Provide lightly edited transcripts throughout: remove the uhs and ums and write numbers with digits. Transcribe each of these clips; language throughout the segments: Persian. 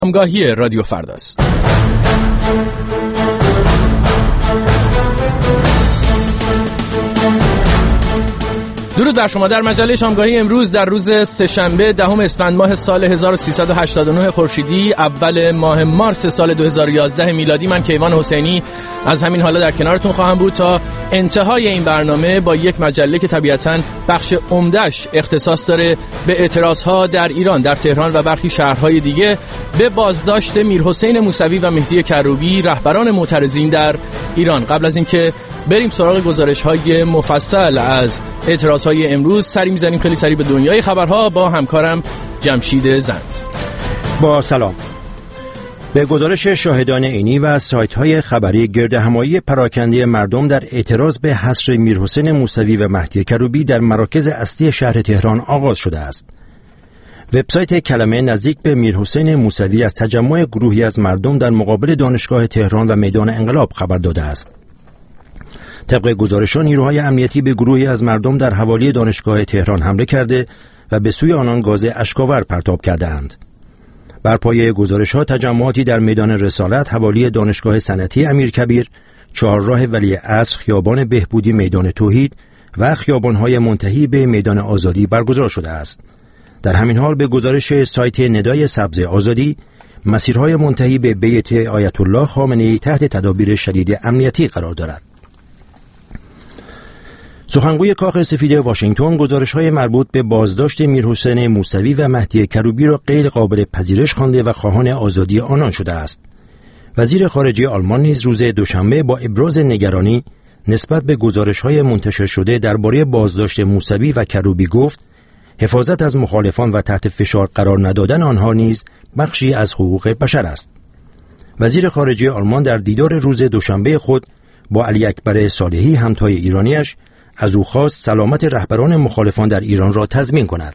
شامگاهی رادیو فرداست. درود بر شما. در مجله شامگاهی امروز در روز سه‌شنبه 10 اسفند ماه سال 1389 خورشیدی، اول ماه مارس سال 2011 میلادی، من کیوان حسینی از همین حالا در کنارتون خواهم بود تا انتهای این برنامه با یک مجله که طبیعتاً بخش عمده‌اش اختصاص داره به اعتراضها در ایران، در تهران و برخی شهرهای دیگه به بازداشت میرحسین موسوی و مهدی کروبی، رهبران معترضین در ایران. قبل از اینکه بریم سراغ گزارش‌های مفصل از اعتراضهای امروز، سری می‌زنیم خیلی سریع به دنیای خبرها با همکارم جمشید زند. با سلام. به گزارش شاهدان عینی و سایت‌های خبری، گردهمایی پراکنده مردم در اعتراض به حصر میرحسین موسوی و مهدی کروبی در مراکز اصلی شهر تهران آغاز شده است. وبسایت کلمه نزدیک به میرحسین موسوی از تجمع گروهی از مردم در مقابل دانشگاه تهران و میدان انقلاب خبر داده است. طبق گزارشان، نیروهای امنیتی به گروهی از مردم در حوالی دانشگاه تهران حمله کرده و به سوی آنان گاز اشک‌آور پرتاب کرده‌اند. بر پایه گزارش‌ها، تجمعاتی در میدان رسالت، حوالی دانشگاه صنعتی امیرکبیر، چهارراه ولیعصر، خیابان بهبودی، میدان توحید و خیابان‌های منتهی به میدان آزادی برگزار شده است. در همین حال به گزارش سایت ندای سبز آزادی، مسیرهای منتهی به بیت آیت الله خامنه‌ای تحت تدابیر شدید امنیتی قرار دارد. سخنگوی کاخ سفید واشنگتن گزارش‌های مربوط به بازداشت میرحسین موسوی و مهدی کروبی را غیر قابل پذیرش خوانده و خواهان آزادی آنان شده است. وزیر خارجه آلمان نیز روز دوشنبه با ابراز نگرانی نسبت به گزارش‌های منتشر شده درباره بازداشت موسوی و کروبی گفت: حفاظت از مخالفان و تحت فشار قرار ندادن آنها نیز بخشی از حقوق بشر است. وزیر خارجه آلمان در دیدار روز دوشنبه خود با علی اکبر صالحی، همتای ایرانیش، از او خواست سلامت رهبران مخالفان در ایران را تضمین کند.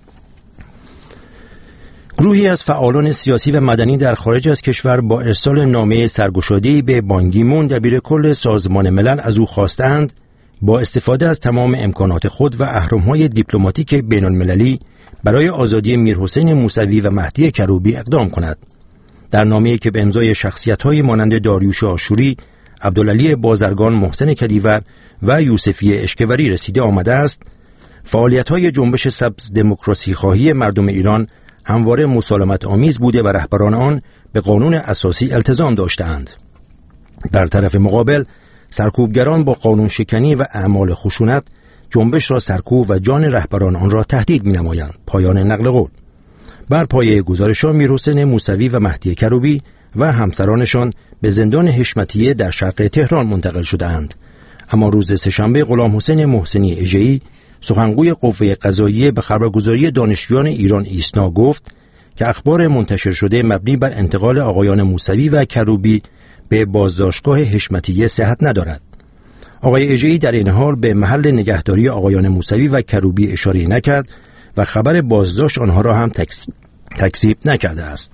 گروهی از فعالان سیاسی و مدنی در خارج از کشور با ارسال نامه سرگشاده‌ای به بان کی مون، دبیرکل سازمان ملل، از او خواستند با استفاده از تمام امکانات خود و اهرم‌های دیپلماتیک بین‌المللی برای آزادی میرحسین موسوی و مهدی کروبی اقدام کند. در نامه‌ای که به امضای شخصیت‌های مانند داریوش آشوری، عبدالعلی بازرگان، محسن کدیور و یوسفی اشکوری رسیده آمده است: فعالیت‌های جنبش سبز دموکراسی خواهی مردم ایران همواره مسالمت آمیز بوده و رهبران آن به قانون اساسی التزام داشته‌اند. در طرف مقابل، سرکوبگران با قانون شکنی و اعمال خشونت جنبش را سرکوب و جان رهبران آن را تهدید می‌نمایند. پایان نقل قول. بر پایه گزارش‌ها، میرحسین موسوی و مهدی کروبی و همسرانشان به زندان حشمتیه در شرق تهران منتقل شده‌اند. اما روز سه‌شنبه غلامحسین محسنی اژه‌ای، سخنگوی قوه قضاییه، به خبرگزاری دانشجویان ایران ایسنا گفت که اخبار منتشر شده مبنی بر انتقال آقایان موسوی و کروبی به بازداشتگاه حشمتیه صحت ندارد. آقای اژه‌ای در این حال به محل نگهداری آقایان موسوی و کروبی اشاره نکرد و خبر بازداشت آنها را هم تکذیب نکرده است.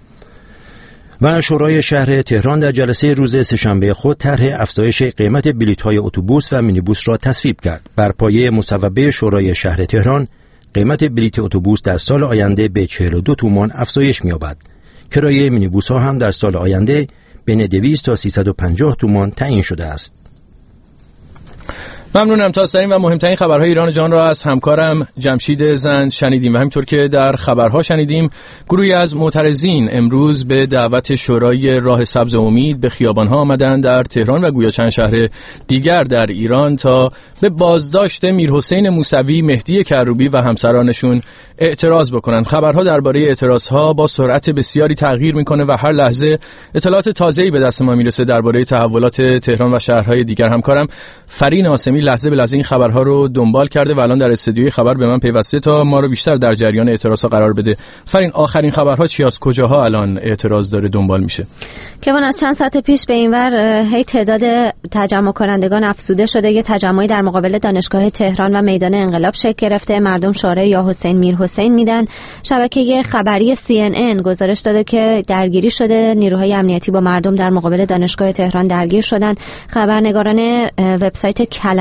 و شورای شهر تهران در جلسه روز سه‌شنبه خود طرح افزایش قیمت بلیط‌های اتوبوس و مینیبوس را تصویب کرد. بر پایه مصوبه شورای شهر تهران، قیمت بلیط اتوبوس در سال آینده به 42 تومان افزایش می‌یابد. کرایه مینیبوس‌ها هم در سال آینده بین 200 تا 350 تومان تعیین شده است. ممنونم. تازه‌ترین و مهمترین خبرهای ایران جان را از همکارم جمشید زند شنیدیم و همینطور که در خبرها شنیدیم، گروهی از معترضین امروز به دعوت شورای راه سبز امید به خیابان‌ها آمدند در تهران و گویا چند شهر دیگر در ایران تا به بازداشت میرحسین موسوی، مهدی کروبی و همسرانشون اعتراض بکنند. خبرها درباره اعتراضها با سرعت بسیاری تغییر میکنه و هر لحظه اطلاعات تازه‌ای به دست ما میرسه درباره تحولات تهران و شهرهای دیگر. همکارم فرین آسمی لحظه به لحظه این خبرها رو دنبال کرده و الان در استودیوی خبر به من پیوسته تا ما رو بیشتر در جریان اعتراضها قرار بده. فرین، آخرین خبرها چی از کجاها الان اعتراض داره دنبال میشه؟ که من از چند ساعت پیش به اینور هی تعداد تجمع کنندگان افزوده شده. یه تجمعی در مقابل دانشگاه تهران و میدان انقلاب شکل گرفته. مردم شعار یا حسین میرحسین میدن. شبکه خبری CNN گزارش داده که درگیری شده، نیروهای امنیتی با مردم در مقابل دانشگاه تهران درگیر شدن. خبرنگاران وبسایت کلمه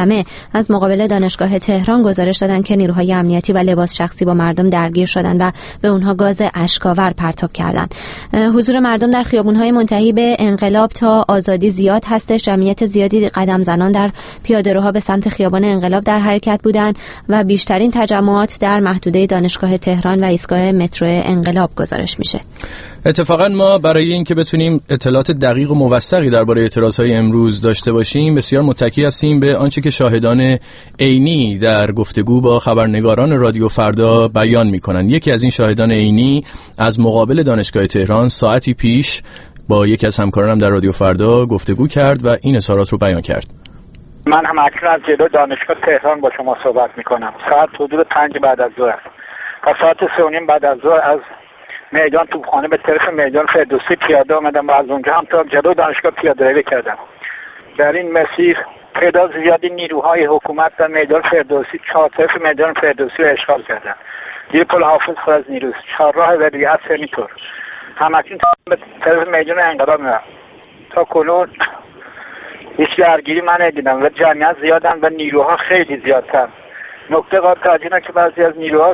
همه از مقابل دانشگاه تهران گزارش دادن که نیروهای امنیتی و لباس شخصی با مردم درگیر شدن و به اونها گاز اشک‌آور پرتاب کردن. حضور مردم در خیابون‌های منتهی به انقلاب تا آزادی زیاد هستش. جمعیت زیادی قدم زنان در پیاده‌روها به سمت خیابان انقلاب در حرکت بودند و بیشترین تجمعات در محدوده دانشگاه تهران و ایستگاه مترو انقلاب گزارش میشه. اتفاقا ما برای اینکه بتونیم اطلاعات دقیق و موثقی درباره اعتراضهای امروز داشته باشیم بسیار متکی هستیم به آنچه که شاهدان عینی در گفتگو با خبرنگاران رادیو فردا بیان میکنن. یکی از این شاهدان عینی از مقابل دانشگاه تهران ساعتی پیش با یکی از همکارانم در رادیو فردا گفتگو کرد و این اظهارات رو بیان کرد. من هم اکنون از جلو دانشگاه تهران با شما صحبت میکنم. ساعت حدود 5 بعد از ظهر است. تا ساعت 3:30 بعد از ظهر از میدان توپخانه به طرف میدان فردوسی پیاده آمدم و از اونجا هم تا جلو دانشگاه پیاده روی کردم. در این مسیر تعداد زیادی نیروهای حکومت در میدان فردوسی طرف میدان فردوسی رو اشغال کردند. زیر پل حافظ پر از نیروست. چهارراه ودیعت همینطور. همکنون به طرف میدان انقلاب میرم. تا کنون هیچ درگیری من ندیدم و جمعیت زیادن و نیروها خیلی زیادتر. نکته قابل توجه اینه که بعضی از نیروها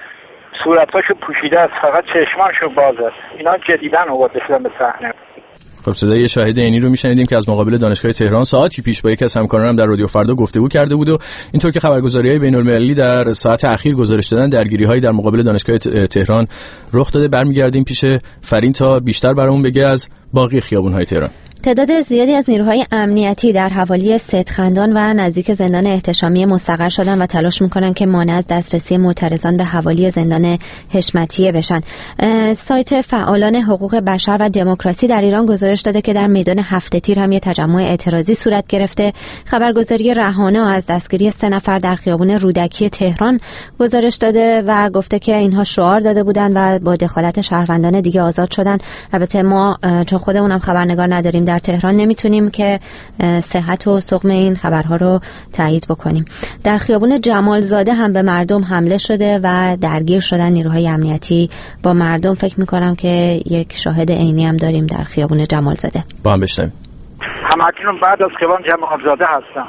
صورتاشو پوشیده است، فقط چشمانشو باز است. اینا جدیدن آورده شدن به صحنه. خب صدای شاهد عینی رو میشنیدیم که از مقابل دانشگاه تهران ساعتی پیش با یکی از همکارانم در رادیو فردا گفتگو کرده بود و اینطور که خبرگزاری‌های بین‌المللی در ساعت اخیر گزارش دادن درگیری‌هایی در مقابل دانشگاه تهران رخ داده. برمیگردیم پیش فرین تا بیشتر برامون بگه از باقی خیابون‌های تهران. تعداد زیادی از نیروهای امنیتی در حوالی سیدخندان و نزدیک زندان احتشامی مستقر شدن و تلاش میکنن که مانع از دسترسی معترضان به حوالی زندان حشمتیه بشن. سایت فعالان حقوق بشر و دموکراسی در ایران گزارش داده که در میدان هفته تیر هم یه تجمع اعتراضی صورت گرفته. خبرگزاری رهانه از دستگیری 3 نفر در خیابون رودکی تهران گزارش داده و گفته که اینها شعار داده بودن و با دخالت شهروندان دیگه آزاد شدن. البته ما چون خودمون هم خبرنگار نداریم در تهران نمیتونیم که صحت و سقم این خبرها رو تایید بکنیم. در خیابون جمالزاده هم به مردم حمله شده و درگیر شدن نیروهای امنیتی با مردم. فکر میکنم که یک شاهد عینی هم داریم در خیابون جمالزاده. با هم بشنویم. همکنون بعد از خیابان جمالزاده هستم.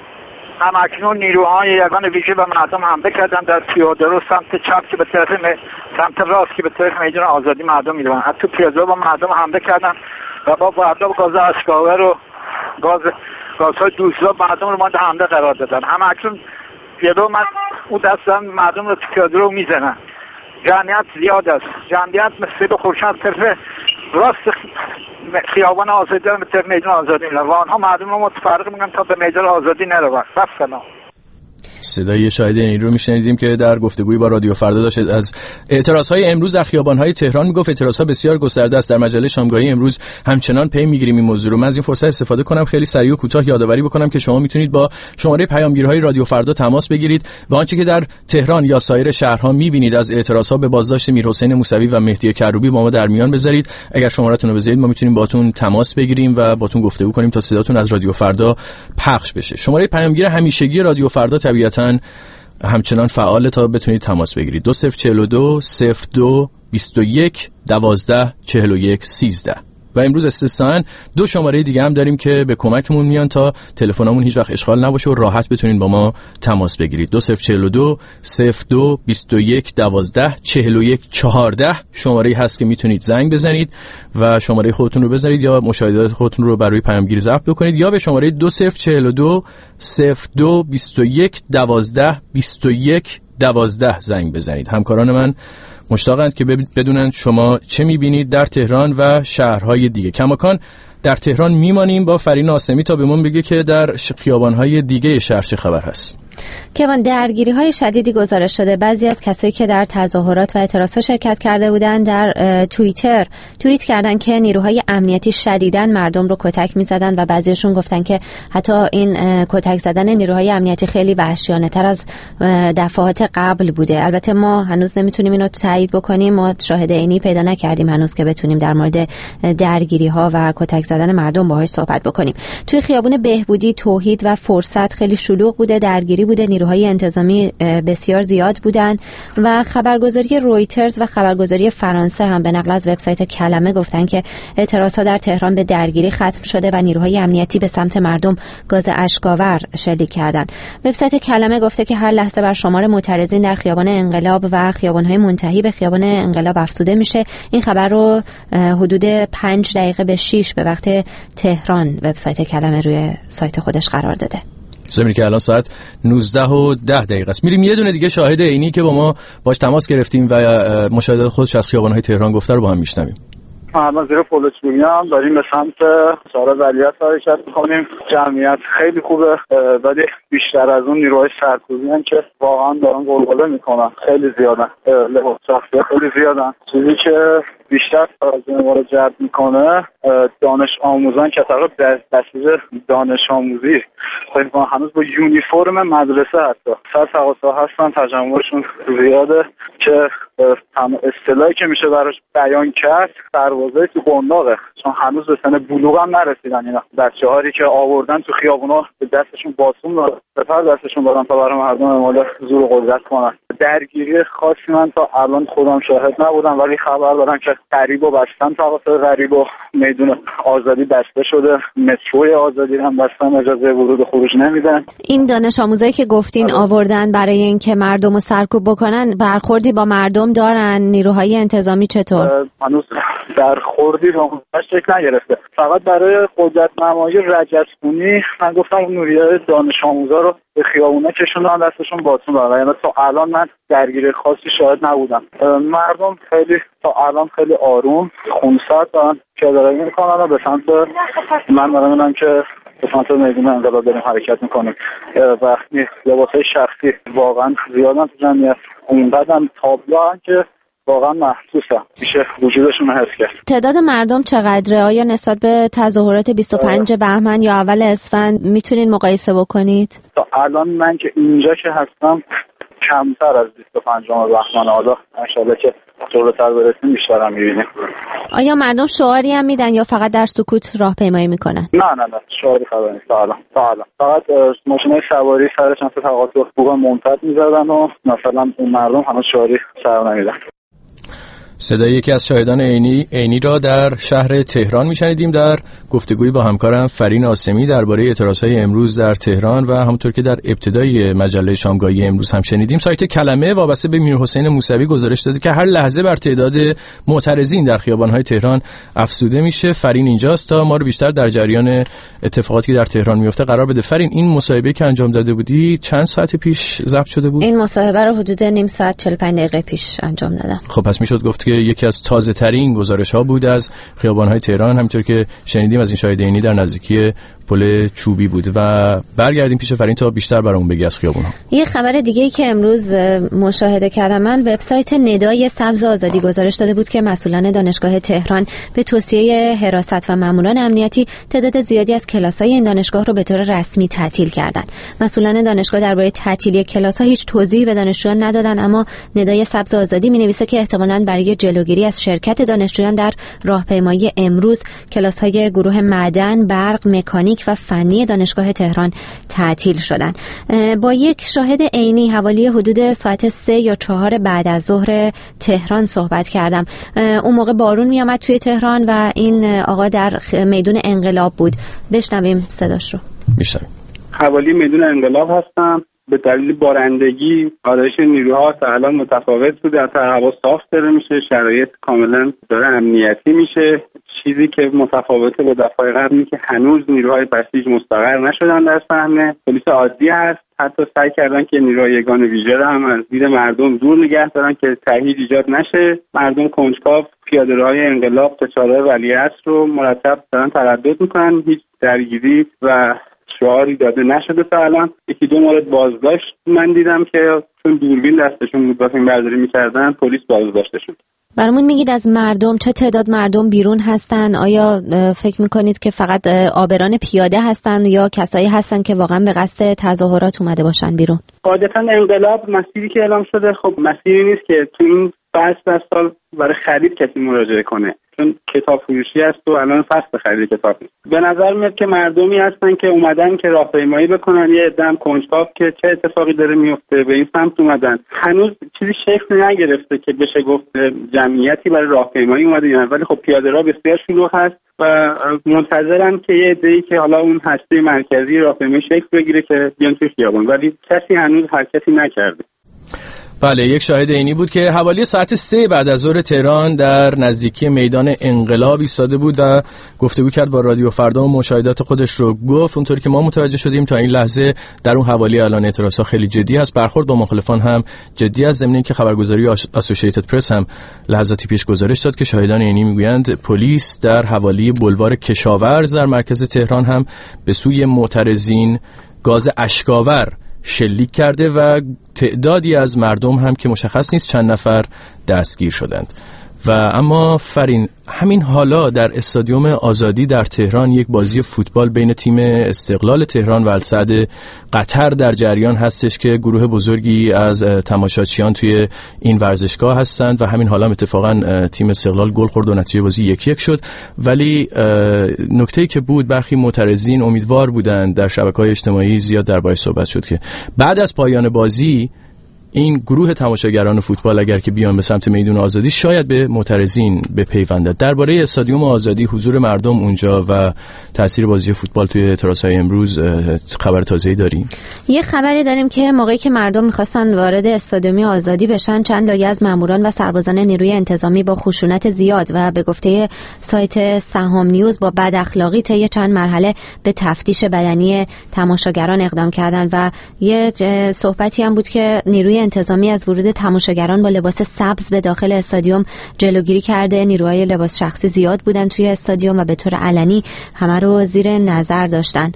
همکنون نیروهای یگان ویژه به مردم حمله کردن در پیاده‌رو سمت چپ که به طرف سمت راست که به طرف میدان آزادی مردم میروند. حتی پیاده‌رو با مردم حمله کردن و با گاز اشک‌آور و گازهای دوزا مردم رو مورد حمله قرار دادن. همکنون پیاده‌رو من اون دستم مردم رو پیاده‌رو میزنن. جمعیت زیاد است. جمعیت مثل خورشید از طرف راست خیابان آزادی به طرف میدان آزادی میرن و آنها مردم رو متفرق میکنن تا به میدان آزادی نروند. بسنا صدای شاهد این رو میشنیدیم که در گفتگویی با رادیو فردا داشت از اعتراضهای امروز در خیابان‌های تهران میگفت. اعتراضها بسیار گسترده است. در مجله شامگاهی امروز همچنان پی میگیریم این موضوع رو. من از این فرصت استفاده کنم خیلی سریع و کوتاه یادآوری بکنم که شما میتونید با شماره پیامگیرهای رادیو فردا تماس بگیرید و آنچه که در تهران یا سایر شهرها میبینید از اعتراضها به بازداشت میرحسین موسوی و مهدی کروبی با ما در میان بذارید. اگر شماره‌تون رو بذارید ما میتونیم باهاتون تماس بگیریم و باهاتون گفتگو کنیم تا صداتون از رادیو فردا پخش بشه. شماره پیامگیر همیشگی رادیو فردا طبیعتاً همچنان فعال تا بتونید تماس بگیرید. 2042 02 21 12 41 13. و امروز استثناً 2 شماره دیگه هم داریم که به کمکمون میان تا تلفنمون هیچ وقت اشغال نباشه و راحت بتونید با ما تماس بگیرید. 2042 02 21 12 41 14 شماره‌ای هست که میتونید زنگ بزنید و شماره خودتون رو بزنید یا مشاهدات خودتون رو برای پیامگیر ضبط بکنید یا به شماره 2042 02 21 12 21 12 زنگ بزنید. همکاران من مشتاقند که بدونن شما چه میبینید در تهران و شهرهای دیگه. کماکان در تهران میمانیم با فرین آسمی تا بهمون بگه که در خیابانهای دیگه شهر چه خبر هست. که درگیری‌های شدیدی گزارش شده. بعضی از کسایی که در تظاهرات و اعتراضات شرکت کرده بودند در توییتر توییت کردن که نیروهای امنیتی شدیداً مردم رو کتک می‌زدن و بعضیشون گفتن که حتی این کتک زدن نیروهای امنیتی خیلی وحشیانه‌تر از دفعات قبل بوده. البته ما هنوز نمیتونیم اینو تایید بکنیم. ما شاهد عینی پیدا نکردیم هنوز که بتونیم در مورد درگیری‌ها و کتک زدن مردم باهاش صحبت بکنیم. توی خیابون بهبودی، توحید و فرصت خیلی شلوغ بوده، درگیری بوده، نیروهای انتظامی بسیار زیاد بودن و خبرگزاری رویترز و خبرگزاری فرانسه هم به نقل از وبسایت کلمه گفتن که اعتراضات در تهران به درگیری ختم شده و نیروهای امنیتی به سمت مردم گاز اشک‌آور شلیک کردند. وبسایت کلمه گفته که هر لحظه بر شمار معترضین در خیابان انقلاب و خیابان‌های منتهی به خیابان انقلاب افزوده میشه. این خبر رو حدود 5 دقیقه به 6 به وقت تهران وبسایت کلمه روی سایت خودش قرار داده. زمینی که الان ساعت 19:10 است. میریم یه دونه دیگه شاهد عینی که با ما باش تماس گرفتیم و مشاهدات خودش از خیابان‌های تهران گفته رو با هم میشنویم. ما زیر پولوچونیام داریم به سمت سارا ولیعصر حرکت می‌کنیم. جمعیت خیلی خوبه ولی بیشتر از اون نیروهای سرکوبی که واقعا دارن غلغله میکنن، خیلی زیادن، لباس شخصی خیلی زیادن. چیزی که بیشتر توجه ما رو جلب میکنه دانش آموزان که طرف دستور دانش آموزی خیلی هنوز با یونیفرم مدرسه حتی سر تقاطع هستن، تجمعشون زیاده که اصطلاحی که میشه براش بیان کرد دروازه تو بنداقه، چون هنوز به سن بلوغ هم نرسیدن. اینا بچه‌هایی که آوردن تو خیابونا به دستشون باسون دادن، سپر دستشون دادن تا برای مردم اعمال زور و قدرت کنن. درگیری خاصی من تا الان خودم شاهد نبودم ولی خبر دارم که غریب و بستن، تقاطع غریب و میدون آزادی بسته شده، متروی آزادی هم بستن، اجازه ورود و خروج نمیدن. این دانش آموزایی که گفتین آوردن برای اینکه مردم رو سرکوب بکنن، برخوردی با مردم دارن؟ نیروهای انتظامی چطور؟ هنوز برخوردی با شکل نگرفته، فقط برای قدرت نمایی رجزخونی من گفتم اون نوریه دانش آموزا رو به خیابونا کشوندن، دستشون باتون دارن. یعنی تا الان من درگیری خاصی شاهد نبودم. مردم خیلی تا الان خیلی آروم خونسرد دارن پیاده‌روی میکنن و به سمت من دارم که به سمت میدون انقلاب داریم حرکت میکنیم و لباسای شخصی واقعا زیادن تو جمعیت، اونقدر تابلو هستن که واقعا محسوسه، میشه وجودشون حس کرد. تعداد مردم چقدره؟ آیا نسبت به تظاهرات 25 بهمن یا اول اسفند میتونین مقایسه بکنید؟ تا الان من که اینجا که هستم کمتر از 25 بهمن، حالا انشالله که جلوتر برسیم بیشتر هم میبینیم. آیا مردم شعاری هم میدن یا فقط در سکوت راهپیمایی میکنن؟ نه شعاری خبر نیست تا الان. فقط ماشینای سواری سر چند تا تقاطع خوب ممتد میزدن و مثلا اون مردم هنوز شعاری سر نمیدن. صدای یکی از شاهدان عینی را در شهر تهران میشنیدیم در گفتگویی با همکارم فرین آسمی درباره اعتراضهای امروز در تهران و همونطور که در ابتدای مجله شامگاهی امروز هم شنیدیم، سایت کلمه وابسته به میرحسین موسوی گزارش داده که هر لحظه بر تعداد معترضین در خیابان‌های تهران افزوده میشه. فرین اینجاست تا ما رو بیشتر در جریان اتفاقاتی که در تهران میفته قرار بده. فرین، این مصاحبه که انجام داده بودی چند ساعت پیش ضبط شده بود؟ این مصاحبه رو حدود نیم ساعت 45 دقیقه پیش انجام دادم. خب پس میشد گفت که یکی از تازه ترین گزارش ها بود از خیابان‌های تهران، همونطور که شنیدیم از این شاهد عینی در نزدیکی پل چوبی بود. و برگردیم پیش فرین تا بیشتر برامون بگی از خیابون‌ها. یه خبر دیگه‌ای که امروز مشاهده کردم من، وبسایت ندای سبز آزادی گزارش داده بود که مسئولان دانشگاه تهران به توصیه حراست و ماموران امنیتی تعداد زیادی از کلاس‌های این دانشگاه رو به طور رسمی تعطیل کردند. مسئولان دانشگاه درباره تعطیلی کلاس‌ها هیچ توضیحی به دانشجویان ندادند، اما ندای سبز آزادی می‌نویسه که احتمالاً برای جلوگیری از شرکت دانشجویان در راهپیمایی امروز کلاس‌های گروه معدن، برق، مکانیک و فنی دانشگاه تهران تعطیل شدند. با یک شاهد عینی حوالی حدود ساعت 3 یا 4 بعد از ظهر تهران صحبت کردم. اون موقع بارون میامد توی تهران و این آقا در میدون انقلاب بود. بشنویم صداش رو. میشنویم. حوالی میدون انقلاب هستم. به دلیل بارندگی آرایش نیروها تا الان متفاوت بوده، از هوا صاف داره میشه، شرایط کاملا داره امنیتی میشه. چیزی که متفاوته با دفعه قبلی که هنوز نیروهای بسیج مستقر نشدن در صحنه. پلیس عادی هست، حتی سعی کردن که نیروهای یگان ویژه رو هم از دید مردم دور نگه دارن که تهدید ایجاد نشه. مردم کنجکاو پیاده‌روهای انقلاب تا چهارراه ولیعصر رو مرتب دارن تردد میکنن. هیچ درگیری و شعاری داده نشده تا الان. یکی دو مورد بازداشت من دیدم که چون دوربین دستشون بود واسه این برداری میکردن پلیس بازداشتشون. برامون میگید از مردم چه تعداد مردم بیرون هستن؟ آیا فکر میکنید که فقط عابران پیاده هستن یا کسایی هستن که واقعا به قصد تظاهرات اومده باشن بیرون؟ قاعدتا انقلاب مسیری که اعلام شده خب مسیری نیست که تو این بعد از سال برای خرید کسی مراجعه کنه، چون کتاب فروشی هست و الان فصل خرید کتاب نیست. به نظر میاد که مردمی هستن که اومدن که راهپیمایی بکنن، یه عده‌ام کنجکاو که چه اتفاقی داره میفته به این سمت اومدن. هنوز چیزی شکل نگرفته که بشه گفت جمعیتی برای راهپیمایی اومده یا نه، ولی خب پیاده‌رو بسیار شلوغ هست و منتظرن که یه عده‌ای که حالا اون هسته مرکزی راهپیمایی شکل بگیره که بیان توی خیابون، ولی کسی هنوز حرکتی نکرده. بله، یک شاهد عینی بود که حوالی ساعت 3 بعد از ظهر تهران در نزدیکی میدان انقلاب ایستاده بود و گفتگو کرد با رادیو فردا و مشاهدات خودش رو گفت. اونطوری که ما متوجه شدیم تا این لحظه در اون حوالی الان اعتراضها خیلی جدی هست، برخورد با مخالفان هم جدی است. ضمن اینکه خبرگزاری اسوسییتد پرس هم لحظاتی پیش گزارش داد که شاهدان عینی میگویند پلیس در حوالی بولوار کشاورز در مرکز تهران هم به سوی معترضین گاز اشک‌آور شلیک کرده و تعدادی از مردم هم که مشخص نیست چند نفر دستگیر شدند. و اما فرین، همین حالا در استادیوم آزادی در تهران یک بازی فوتبال بین تیم استقلال تهران و السعد قطر در جریان هستش که گروه بزرگی از تماشاچیان توی این ورزشگاه هستند و همین حالا اتفاقا تیم استقلال گل خورد و نتیجه بازی 1-1 شد. ولی نکته‌ای که بود، برخی معترضین امیدوار بودند، در شبکه‌های اجتماعی زیاد دربارش صحبت شد که بعد از پایان بازی این گروه تماشاگران فوتبال اگر که بیان به سمت میدان آزادی شاید به معترضین بپیوندد. درباره استادیوم آزادی، حضور مردم اونجا و تاثیر بازی فوتبال توی اعتراضهای امروز خبر تازه‌ای داریم؟ یه خبری داریم که موقعی که مردم می‌خواستن وارد استادیوم آزادی بشن، چند لایه از ماموران و سربازان نیروی انتظامی با خشونت زیاد و به گفته سایت سهام نیوز با بد اخلاقی طی چند مرحله به تفتیش بدنی تماشاگران اقدام کردند و یه صحبتی هم بود که نیروی انتظامی از ورود تماشاگران با لباس سبز به داخل استادیوم جلوگیری کرده. نیروهای لباس شخصی زیاد بودن توی استادیوم و به طور علنی همه رو زیر نظر داشتن.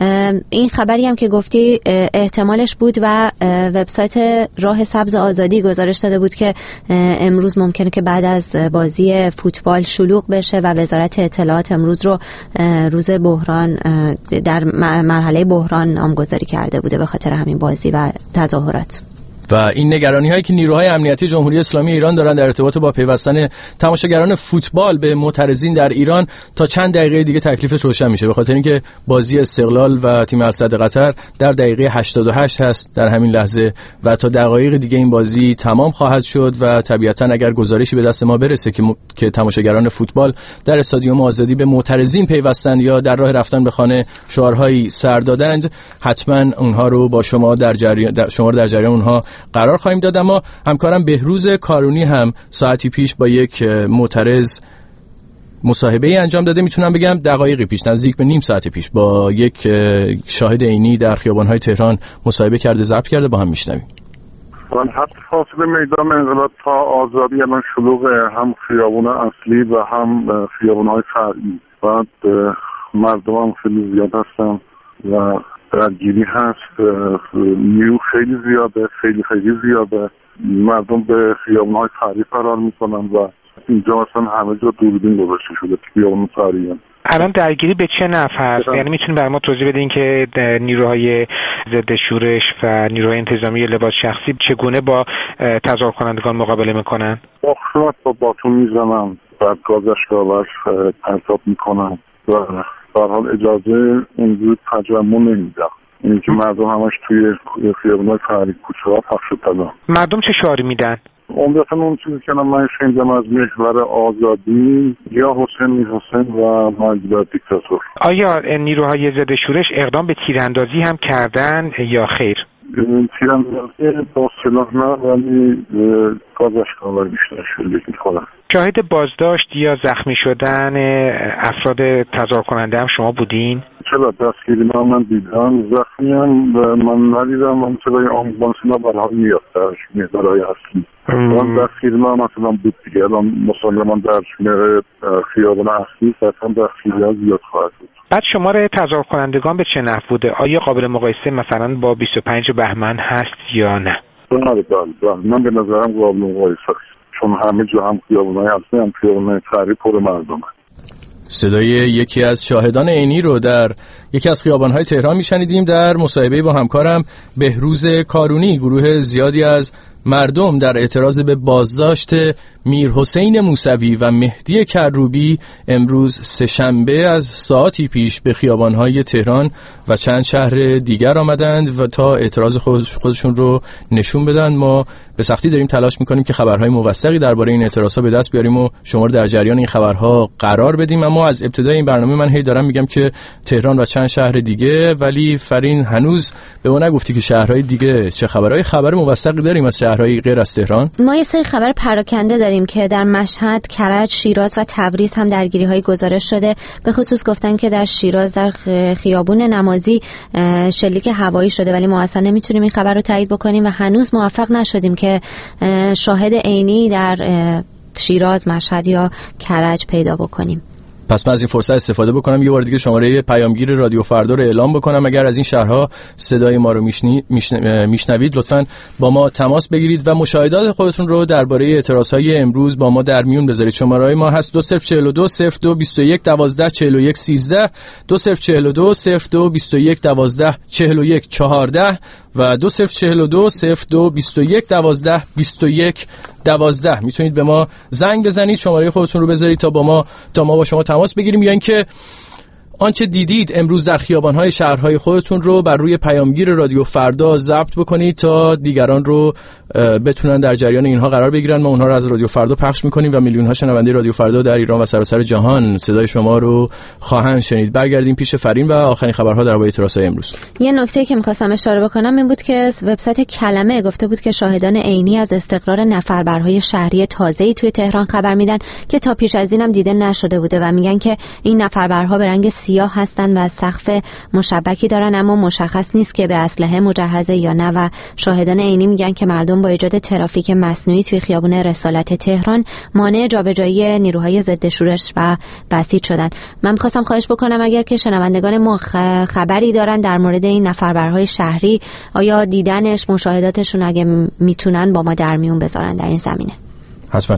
این خبری هم که گفتی احتمالش بود و وبسایت راه سبز آزادی گزارش داده بود که امروز ممکنه که بعد از بازی فوتبال شلوغ بشه و وزارت اطلاعات امروز رو روز بحران در مرحله بحران نامگذاری کرده بوده به خاطر همین بازی و تظاهرات. و این نگرانی هایی که نیروهای امنیتی جمهوری اسلامی ایران دارن در ارتباط با پیوستن تماشاگران فوتبال به معترضین در ایران تا چند دقیقه دیگه تکلیفش روشن میشه، به خاطر اینکه بازی استقلال و تیم السعد قطر در دقیقه 88 هست در همین لحظه و تا دقایق دیگه این بازی تمام خواهد شد و طبیعتا اگر گزارشی به دست ما برسه که تماشاگران فوتبال در استادیوم آزادی به معترضین پیوستند یا در راه رفتن به خانه شعارهایی سر دادند، حتما اونها رو با شما در جریان اونها قرار خواهیم داد. اما همکارم بهروز کارونی هم ساعتی پیش با یک معترض مصاحبه‌ای انجام داده، میتونم بگم دقایقی پیش، نزدیک به نیم ساعت پیش، با یک شاهد عینی در خیابان‌های تهران مصاحبه کرده، ضبط کرده، با هم میشنویم. خط فاصله میدان انقلاب تا آزادی الان شلوغه، هم خیابان اصلی و هم خیابان‌های فرعی. بعد مردم هم خیلی زیاد هستن و درگیری هست، نیرو خیلی زیاده، مردم به خیابان‌های فرعی فرار میکنن و اینجا اصلا همه جا دوربین گذاشته شده خیابان فرعی. الان درگیری به چه نحو هست؟ یعنی میتونید برای ما توضیح بدین که نیروهای ضد شورش و نیروهای انتظامی لباس شخصی چگونه با تظاهر کنندگان مقابله میکنن؟ با باتون میزنن، بعد گاز اشک‌آور پرتاب میکنن و در حال اجازه اینجور تجمع نمیدن. اینی که مردم همش توی خیابان‌های فرعی کوچه‌ها پخش طلا. مردم چه شعاری میدن؟ عمدتاً اون چیزی که من شنیدم از محور آزادی یا حسین و مرگ بر دیکتاتور. آیا نیروهای ضد شورش اقدام به تیراندازی هم کردن یا خیر؟ تیراندازی با سلاح نه، ولی گاز اشک‌آور بیشتر شلیک می‌کنن. شاهد بازداشت یا زخمی شدن افراد تظاهر کننده هم شما بودین؟ چرا دستگیری من دیدم، زخمی هم من ندیدم، من صدای آمبولانس برای میاد در محورهای اصلی. من دستگیری من مثلا بود دیگه، الان مسلمان در خیابان اصلی مثلا دستگیری ها زیاد خواهد بود. بعد شمار تظاهر کنندگان به چه نحو بوده؟ آیا قابل مقایسه مثلا با 25 بهمن هست یا نه؟ بله من به نظرم قابل مقایسه است، چون همه جا هم خیابان‌های اصلی هم خیابان‌های فرعی پر مردمه. صدای یکی از شاهدان عینی رو در یکی از خیابان‌های تهران میشنیدیم. در مصاحبه با همکارم بهروز کارونی، گروه زیادی از مردم در اعتراض به بازداشت میرحسین موسوی و مهدی کروبی امروز سه‌شنبه از ساعتی پیش به خیابان‌های تهران و چند شهر دیگر آمدند و تا اعتراض خودشون رو نشون بدن. ما به سختی داریم تلاش می‌کنیم که خبرهای موثقی درباره این اعتراضات به دست بیاریم و شما رو در جریان این خبرها قرار بدیم. اما از ابتدای این برنامه من هی دارم میگم که تهران و چند شهر دیگه، ولی فرین هنوز به ما نگفتی که شهرهای دیگه چه خبرهای خبر موثقی داریم از شهرهای غیر از تهران. ما یه سری خبر پراکنده داریم که در مشهد، کرج، شیراز و تبریز هم درگیری‌های گزارش شده. به خصوص گفتن که در شیراز در خیابون نمازی شلیک هوایی شده، ولی ما اصلا نمیتونیم این خبر رو تایید بکنیم و هنوز موفق نشدیم که شاهد عینی در شیراز، مشهد یا کرج پیدا بکنیم. پس من از این فرصت استفاده بکنم یه بار دیگه شماره پیامگیر رادیو فردا رو اعلام بکنم. اگر از این شهرها صدای ما رو میشنوید لطفاً با ما تماس بگیرید و مشاهدات خودتون رو درباره اعتراضهای امروز با ما در میون بذارید. شماره ما هست 2042 0221 12 41 13 2042 0221 12 41 14 و 2042 0221 12 21 12. میتونید به ما زنگ بزنید، شماره خودتون رو بذارید تا ما با شما تماس بگیریم، یا اینکه آنچه دیدید امروز در خیابان‌های شهرهای خودتون رو بر روی پیامگیر رادیو فردا ضبط بکنید تا دیگران رو بتونن در جریان اینها قرار بگیرن. ما اونها رو از رادیو فردا پخش می‌کنیم و میلیون‌ها شنونده رادیو فردا در ایران و سراسر جهان صدای شما رو خواهند شنید. برگردیم پیش فرین و آخرین خبرها درباره اعتراضات امروز. یه نکته که می‌خواستم اشاره بکنم این بود که وبسایت کلمه گفته بود که شاهدان عینی از استقرار نفربرهای شهری تازه‌ای توی تهران خبر میدن که تا پیش از اینم دیده نشده بوده و میگن که این نفربرها به رنگ سیاه هستن و سقف مشبکی دارن، اما مشخص نیست که به اسلحه مجهزه یا نه و شاهدان عینی میگن که مردم با ایجاد ترافیک مصنوعی توی خیابون رسالت تهران مانع جابجایی نیروهای ضد شورش و بسیج شدن. من می‌خواستم خواهش بکنم اگر که شنوندگان ما خبری دارن در مورد این نفربرهای شهری، آیا دیدنش، مشاهداتشون، اگه میتونن با ما در میون بذارن در این زمینه. حتما.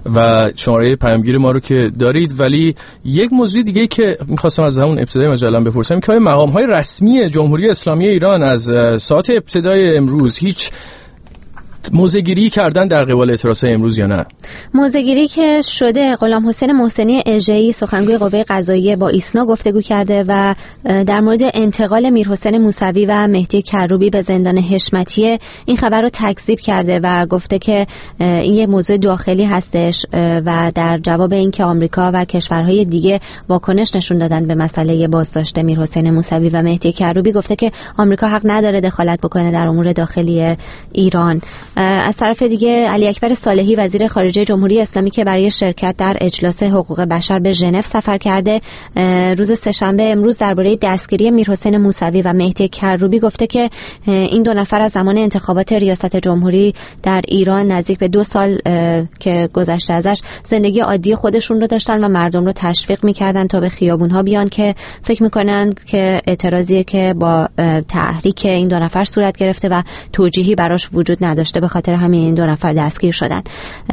و شماره پیامگیر ما رو که دارید. ولی یک موضوع دیگه که می‌خواستم از همون ابتدای مجلم بپرسم که مقام‌های رسمی جمهوری اسلامی ایران از ساعت ابتدای امروز هیچ موضع‌گیری کردن در قبال اعتراضات امروز یا نه؟ موضع‌گیری که شده، غلام حسین محسنی اژه‌ای سخنگوی قوه قضاییه با ایسنا گفتگو کرده و در مورد انتقال میرحسین موسوی و مهدی کروبی به زندان حشمتیه این خبر رو تکذیب کرده و گفته که این یه موضوع داخلی هستش و در جواب اینکه آمریکا و کشورهای دیگه واکنش نشون دادن به مسئله بازداشت میرحسین موسوی و مهدی کروبی، گفته که آمریکا حق نداره دخالت بکنه در امور داخلی ایران. از طرف دیگه علی اکبر صالحی وزیر خارجه جمهوری اسلامی که برای شرکت در اجلاس حقوق بشر به ژنو سفر کرده، روز سه‌شنبه امروز درباره دستگیری میرحسین موسوی و مهدی کروبی گفته که این دو نفر از زمان انتخابات ریاست جمهوری در ایران نزدیک به 2 سال که گذشته ازش زندگی عادی خودشون رو داشتن و مردم رو تشویق می‌کردن تا به خیابون‌ها بیان که فکر می‌کنن که اعتراضی که با تحریک این دو نفر صورت گرفته و توجیهی براش وجود نداشته، به خاطر همین این دو نفر دستگیر شدن.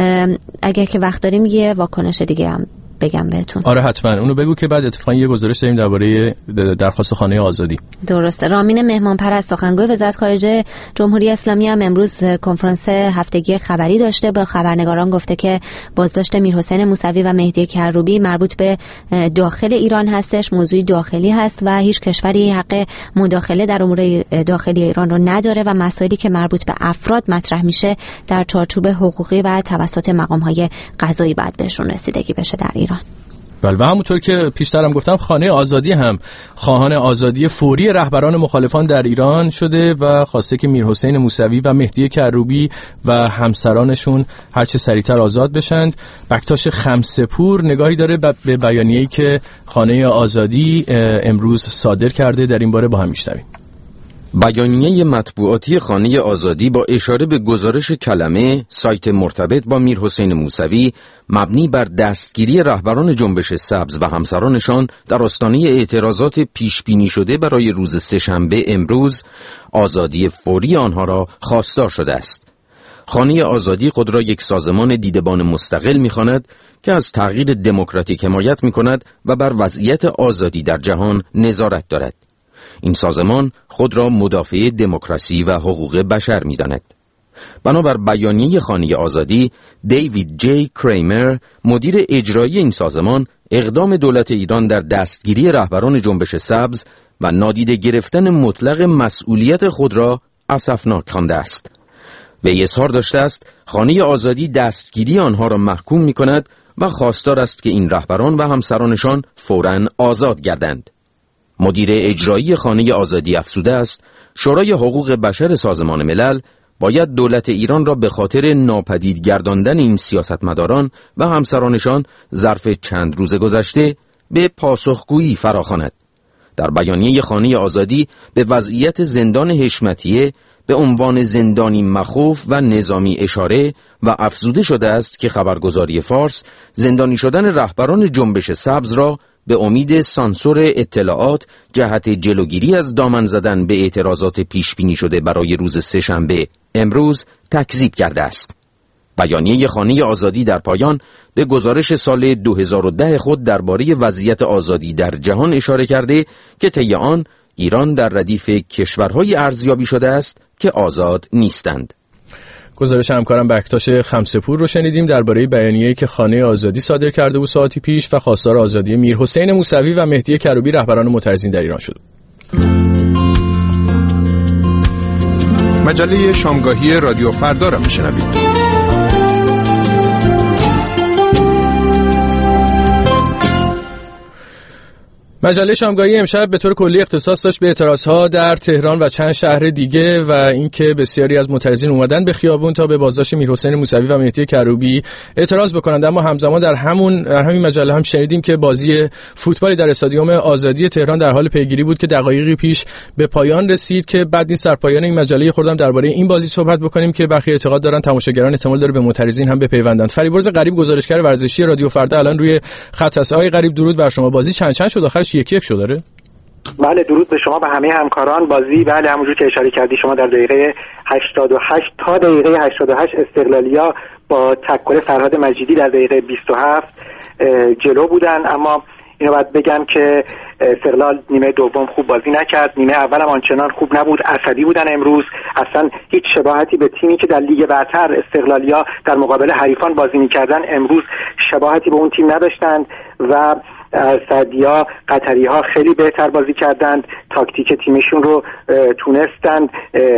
اگر که وقت داریم یه واکنش دیگه هم بگم بهتون. آره حتما اونو بگو که بعد اتفاقا یه گزارش داریم درباره درخواست خانه آزادی. درسته. رامین مهمانپرست سخنگوی وزارت خارجه جمهوری اسلامی هم امروز کنفرانس هفتگی خبری داشته، با خبرنگاران گفته که بازداشت میرحسین موسوی و مهدی کروبی مربوط به داخل ایران هستش، موضوعی داخلی هست و هیچ کشوری حق مداخله در امور داخلی ایران رو نداره و مسائلی که مربوط به افراد مطرح میشه در چارچوب حقوقی و توسط مقام‌های قضایی باید بهشون رسیدگی بشه در ایران. بله و همونطور که پیشترم گفتم خانه آزادی هم خواهان آزادی فوری رهبران مخالفان در ایران شده و خواسته که میرحسین موسوی و مهدی کروبی و همسرانشون هرچه سریعتر آزاد بشند. بکتاش خمسه‌پور نگاهی داره به بیانیه‌ای که خانه آزادی امروز صادر کرده، در این باره با هم میشنویم. بیانیه مطبوعاتی خانه آزادی با اشاره به گزارش کلمه، سایت مرتبط با میرحسین موسوی، مبنی بر دستگیری رهبران جنبش سبز و همسرانشان در آستانه اعتراضات پیش بینی شده برای روز سه‌شنبه امروز، آزادی فوری آنها را خواستار شده است. خانه آزادی خود را یک سازمان دیدبان مستقل می‌خواند که از تغییر دموکراتیک حمایت می‌کند و بر وضعیت آزادی در جهان نظارت دارد. این سازمان خود را مدافع دموکراسی و حقوق بشر می‌داند. بنابر بیانیه خانه آزادی، دیوید جی کریمر، مدیر اجرایی این سازمان، اقدام دولت ایران در دستگیری رهبران جنبش سبز و نادیده گرفتن مطلق مسئولیت خود را اسفناک خوانده است. وی اظهار داشته است خانه آزادی دستگیری آنها را محکوم می‌کند و خواستار است که این رهبران و همسرانشان فوراً آزاد گردند. مدیر اجرایی خانه آزادی افزوده است شورای حقوق بشر سازمان ملل باید دولت ایران را به خاطر ناپدید گرداندن این سیاستمداران و همسرانشان ظرف چند روز گذشته به پاسخگویی فراخواند. در بیانیه خانه آزادی به وضعیت زندان حشمتیه به عنوان زندانی مخوف و نظامی اشاره و افزوده شده است که خبرگزاری فارس زندانی شدن رهبران جنبش سبز را به امید سانسور اطلاعات جهت جلوگیری از دامن زدن به اعتراضات پیش بینی شده برای روز سه‌شنبه امروز تکذیب کرده است. بیانیه خانه آزادی در پایان به گزارش سال 2010 خود درباره وضعیت آزادی در جهان اشاره کرده که طی آن ایران در ردیف کشورهای ارزیابی شده است که آزاد نیستند. گزارش همکارم بکتاش خمسه‌پور رو شنیدیم درباره بیانیه‌ای که خانه آزادی صادر کرده بود ساعتی پیش و خواستار آزادی میرحسین موسوی و مهدی کروبی رهبران معترضین در ایران شد. مجله شامگاهی رادیو فردا را میشنوید. مجله شامگاهی امشب به طور کلی اختصاص داشت به اعتراضها در تهران و چند شهر دیگه و اینکه بسیاری از معترضین اومدن به خیابون تا به بازداشت میرحسین موسوی و مهدی کروبی اعتراض بکنند. اما همزمان در همین مجله هم شنیدیم که بازی فوتبالی در استادیوم آزادی تهران در حال پیگیری بود که دقایقی پیش به پایان رسید که بعد این سرپایان این مجله خودم درباره این بازی صحبت بکنیم که برخی اعتقاد دارن تماشاگران احتمال داره به معترضین هم بپیوندند. فریبرز غریب گزارشگر ورزشی رادیو فردا الان روی خط است. آقای غریب درود بر شما. بازی چند شد آخرش 1-1 شد داره؟ بله درود به شما و همه همکاران. بازی بله همونجور که اشاره کردی شما در دقیقه 88 تا دقیقه 88 استقلالیا با تکل فرهاد مجیدی در دقیقه 27 جلو بودن، اما اینو باید بگم که استقلال نیمه دوم خوب بازی نکرد، نیمه اول هم آنچنان خوب نبود، عصبی بودن امروز، اصلا هیچ شباهتی به تیمی که در لیگ برتر استقلالیا در مقابل حریفان بازی می‌کردن امروز شباهتی به اون تیم نداشتند و سعدیا قطری ها خیلی بهتر بازی کردند، تاکتیک تیمشون رو تونستند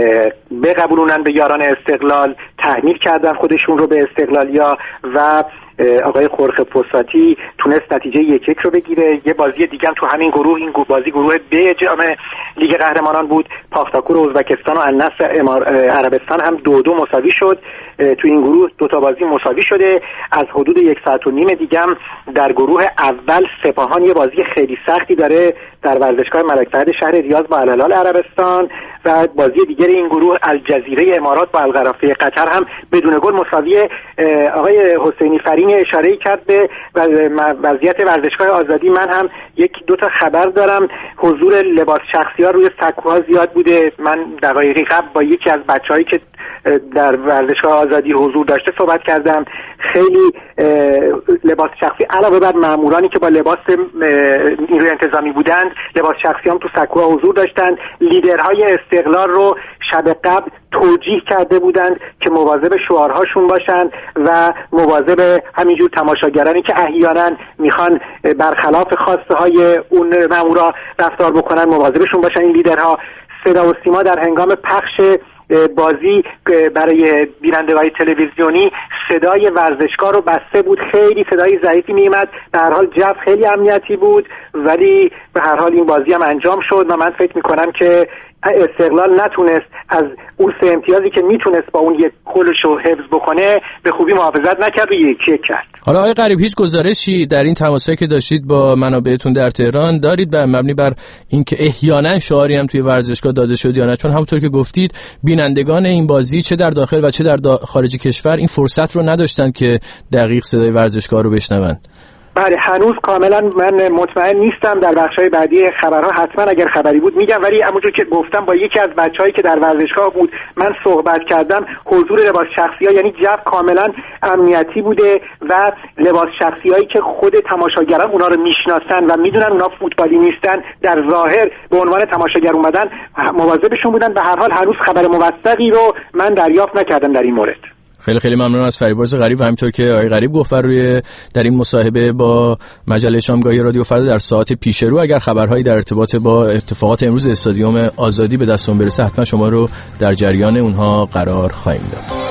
بقبولونن به یاران استقلال، تحمیل کردن خودشون رو به استقلالیا و آقای خورخه پوساتی تونست نتیجه 1-1 رو بگیره. یه بازی دیگه هم تو همین گروه، این بازی گروه ب جام لیگ قهرمانان بود، پاختاکور ازبکستان و النصر عربستان هم 2-2 مساوی شد. تو این گروه 2 تا بازی مساوی شده. از حدود 1 ساعت و نیم دیگه هم در گروه اول سپاهان یه بازی خیلی سختی داره در ورزشگاه ملک فهد شهر ریاض با الهلال عربستان و بازی دیگر این گروه الجزیره امارات با القرافه قطر هم بدون گل مساوی. آقای حسینی فرین اشاره کرد به وضعیت ورزشگاه آزادی. من هم 1-2 تا خبر دارم. حضور لباس شخصی‌ها روی سکوها زیاد بوده. من دقایقی قبل با یکی از بچه‌هایی که در ورزشگاه آزادی حضور داشته صحبت کردم. خیلی لباس شخصی علاوه بر مامورانی که با لباس نیروی انتظامی بودند، لباس شخصی هم تو سکوها حضور داشتند. لیدرهای استقلال رو شب قبل توجیه کرده بودند که مواظب شعارهاشون باشند و مواظب همینجور تماشاگرانی که احیانا میخوان برخلاف خواسته های اون مامورا رفتار بکنن مواظبشون باشن. این لیدرها صدا و سیما در هنگام پخش بازی برای بینندگان تلویزیونی صدای ورزشگاه رو بسته بود، خیلی صدای ضعیفی میومد. به هر حال جو خیلی امنیتی بود ولی به هر حال این بازی هم انجام شد و من فکر میکنم که استقلال نتونست از اون 3 امتیازی که میتونست با اون یک گلش رو حفظ بکنه به خوبی محافظت نکرد و 1-1 کرد. حالا آقای غریب هیچ گزارشی در این تماسایی که داشتید با منابعتون در تهران دارید بر مبنی بر اینکه احیانا شعاری هم توی ورزشگاه داده شد یا نه؟ چون همونطور که گفتید بینندگان این بازی چه در داخل و چه در خارج کشور این فرصت رو نداشتن که دقیق صدای ورزشگاه رو بشنون. بله هنوز کاملا من مطمئن نیستم. در بخش‌های بعدی خبرها حتما اگر خبری بود میگم، ولی همونجور که گفتم با یکی از بچه‌هایی که در ورزشگاه بود من صحبت کردم، حضور لباس شخصی‌ها یعنی جو کاملا امنیتی بوده و لباس شخصی‌هایی که خود تماشاگران اونا رو میشناسن و میدونن اونا فوتبالی نیستن، در ظاهر به عنوان تماشاگر اومدن، مواظبشون بودن. به هر حال هنوز خبر موثقی رو من دریافت نکردم در این مورد. خیلی خیلی ممنون از فریبرز غریب و همینطور که آقای غریب گفت روی در این مصاحبه با مجله شامگاهی رادیو فردا در ساعت پیش رو اگر خبرهایی در ارتباط با اتفاقات امروز استادیوم آزادی به دستمون برسه حتما شما رو در جریان اونها قرار خواهیم داد.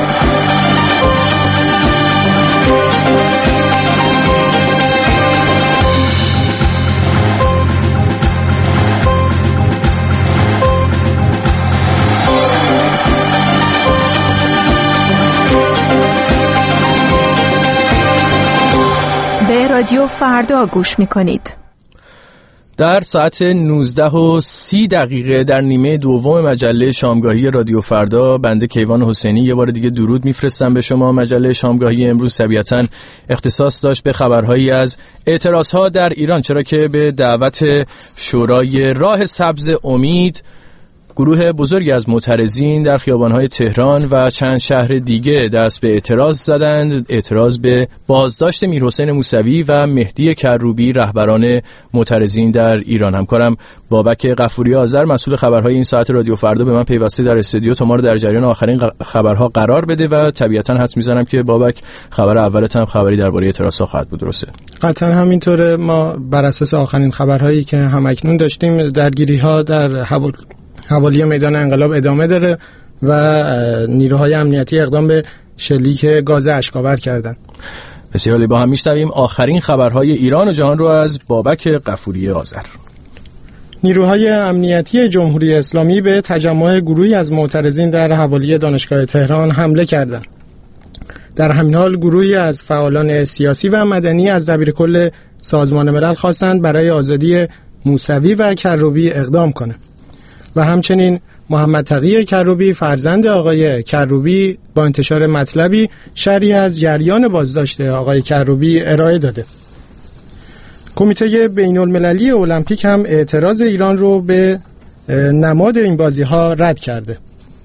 رادیو فردا گوش می‌کنید. در ساعت 19:30 در نیمه دوم مجله شامگاهی رادیو فردا بنده کیوان حسینی یه بار دیگه درود میفرستم به شما. مجله شامگاهی امروز طبیعتاً اختصاص داشت به خبرهایی از اعتراضها در ایران، چرا که به دعوت شورای راه سبز امید گروه بزرگی از معترضین در خیابان‌های تهران و چند شهر دیگه دست به اعتراض زدند. اعتراض به بازداشت میرحسین موسوی و مهدی کروبی رهبران معترضین در ایران. همکارم بابک غفوری آذر مسئول خبرهای این ساعت رادیو فردا به من پیوسته در استودیو تا ما رو در جریان آخرین خبرها قرار بده و طبیعتاً حدس می‌زنم که بابک خبر اولت هم خبری درباره اعتراضها خواهد بود، درسته؟ قطعاً همینطوره. ما بر اساس آخرین خبرهایی که همکنون داشتیم درگیری‌ها در حوالی میدان انقلاب ادامه داره و نیروهای امنیتی اقدام به شلیک گاز اشک‌آور کردند. بسیار عالی، با هم میشنویم آخرین خبرهای ایران و جهان رو از بابک غفوری آذر. نیروهای امنیتی جمهوری اسلامی به تجمع گروهی از معترضین در حوالی دانشگاه تهران حمله کردند. در همین حال گروهی از فعالان سیاسی و مدنی از دبیرکل سازمان ملل خواستند برای آزادی موسوی و کروبی اقدام کنند. و همچنین محمد تقی کروبی فرزند آقای کروبی با انتشار مطلبی شرحی از جریان بازداشت آقای کروبی ارائه داده. کمیته بین‌المللی المپیک هم اعتراض ایران رو به نماد این بازی‌ها رد کرده.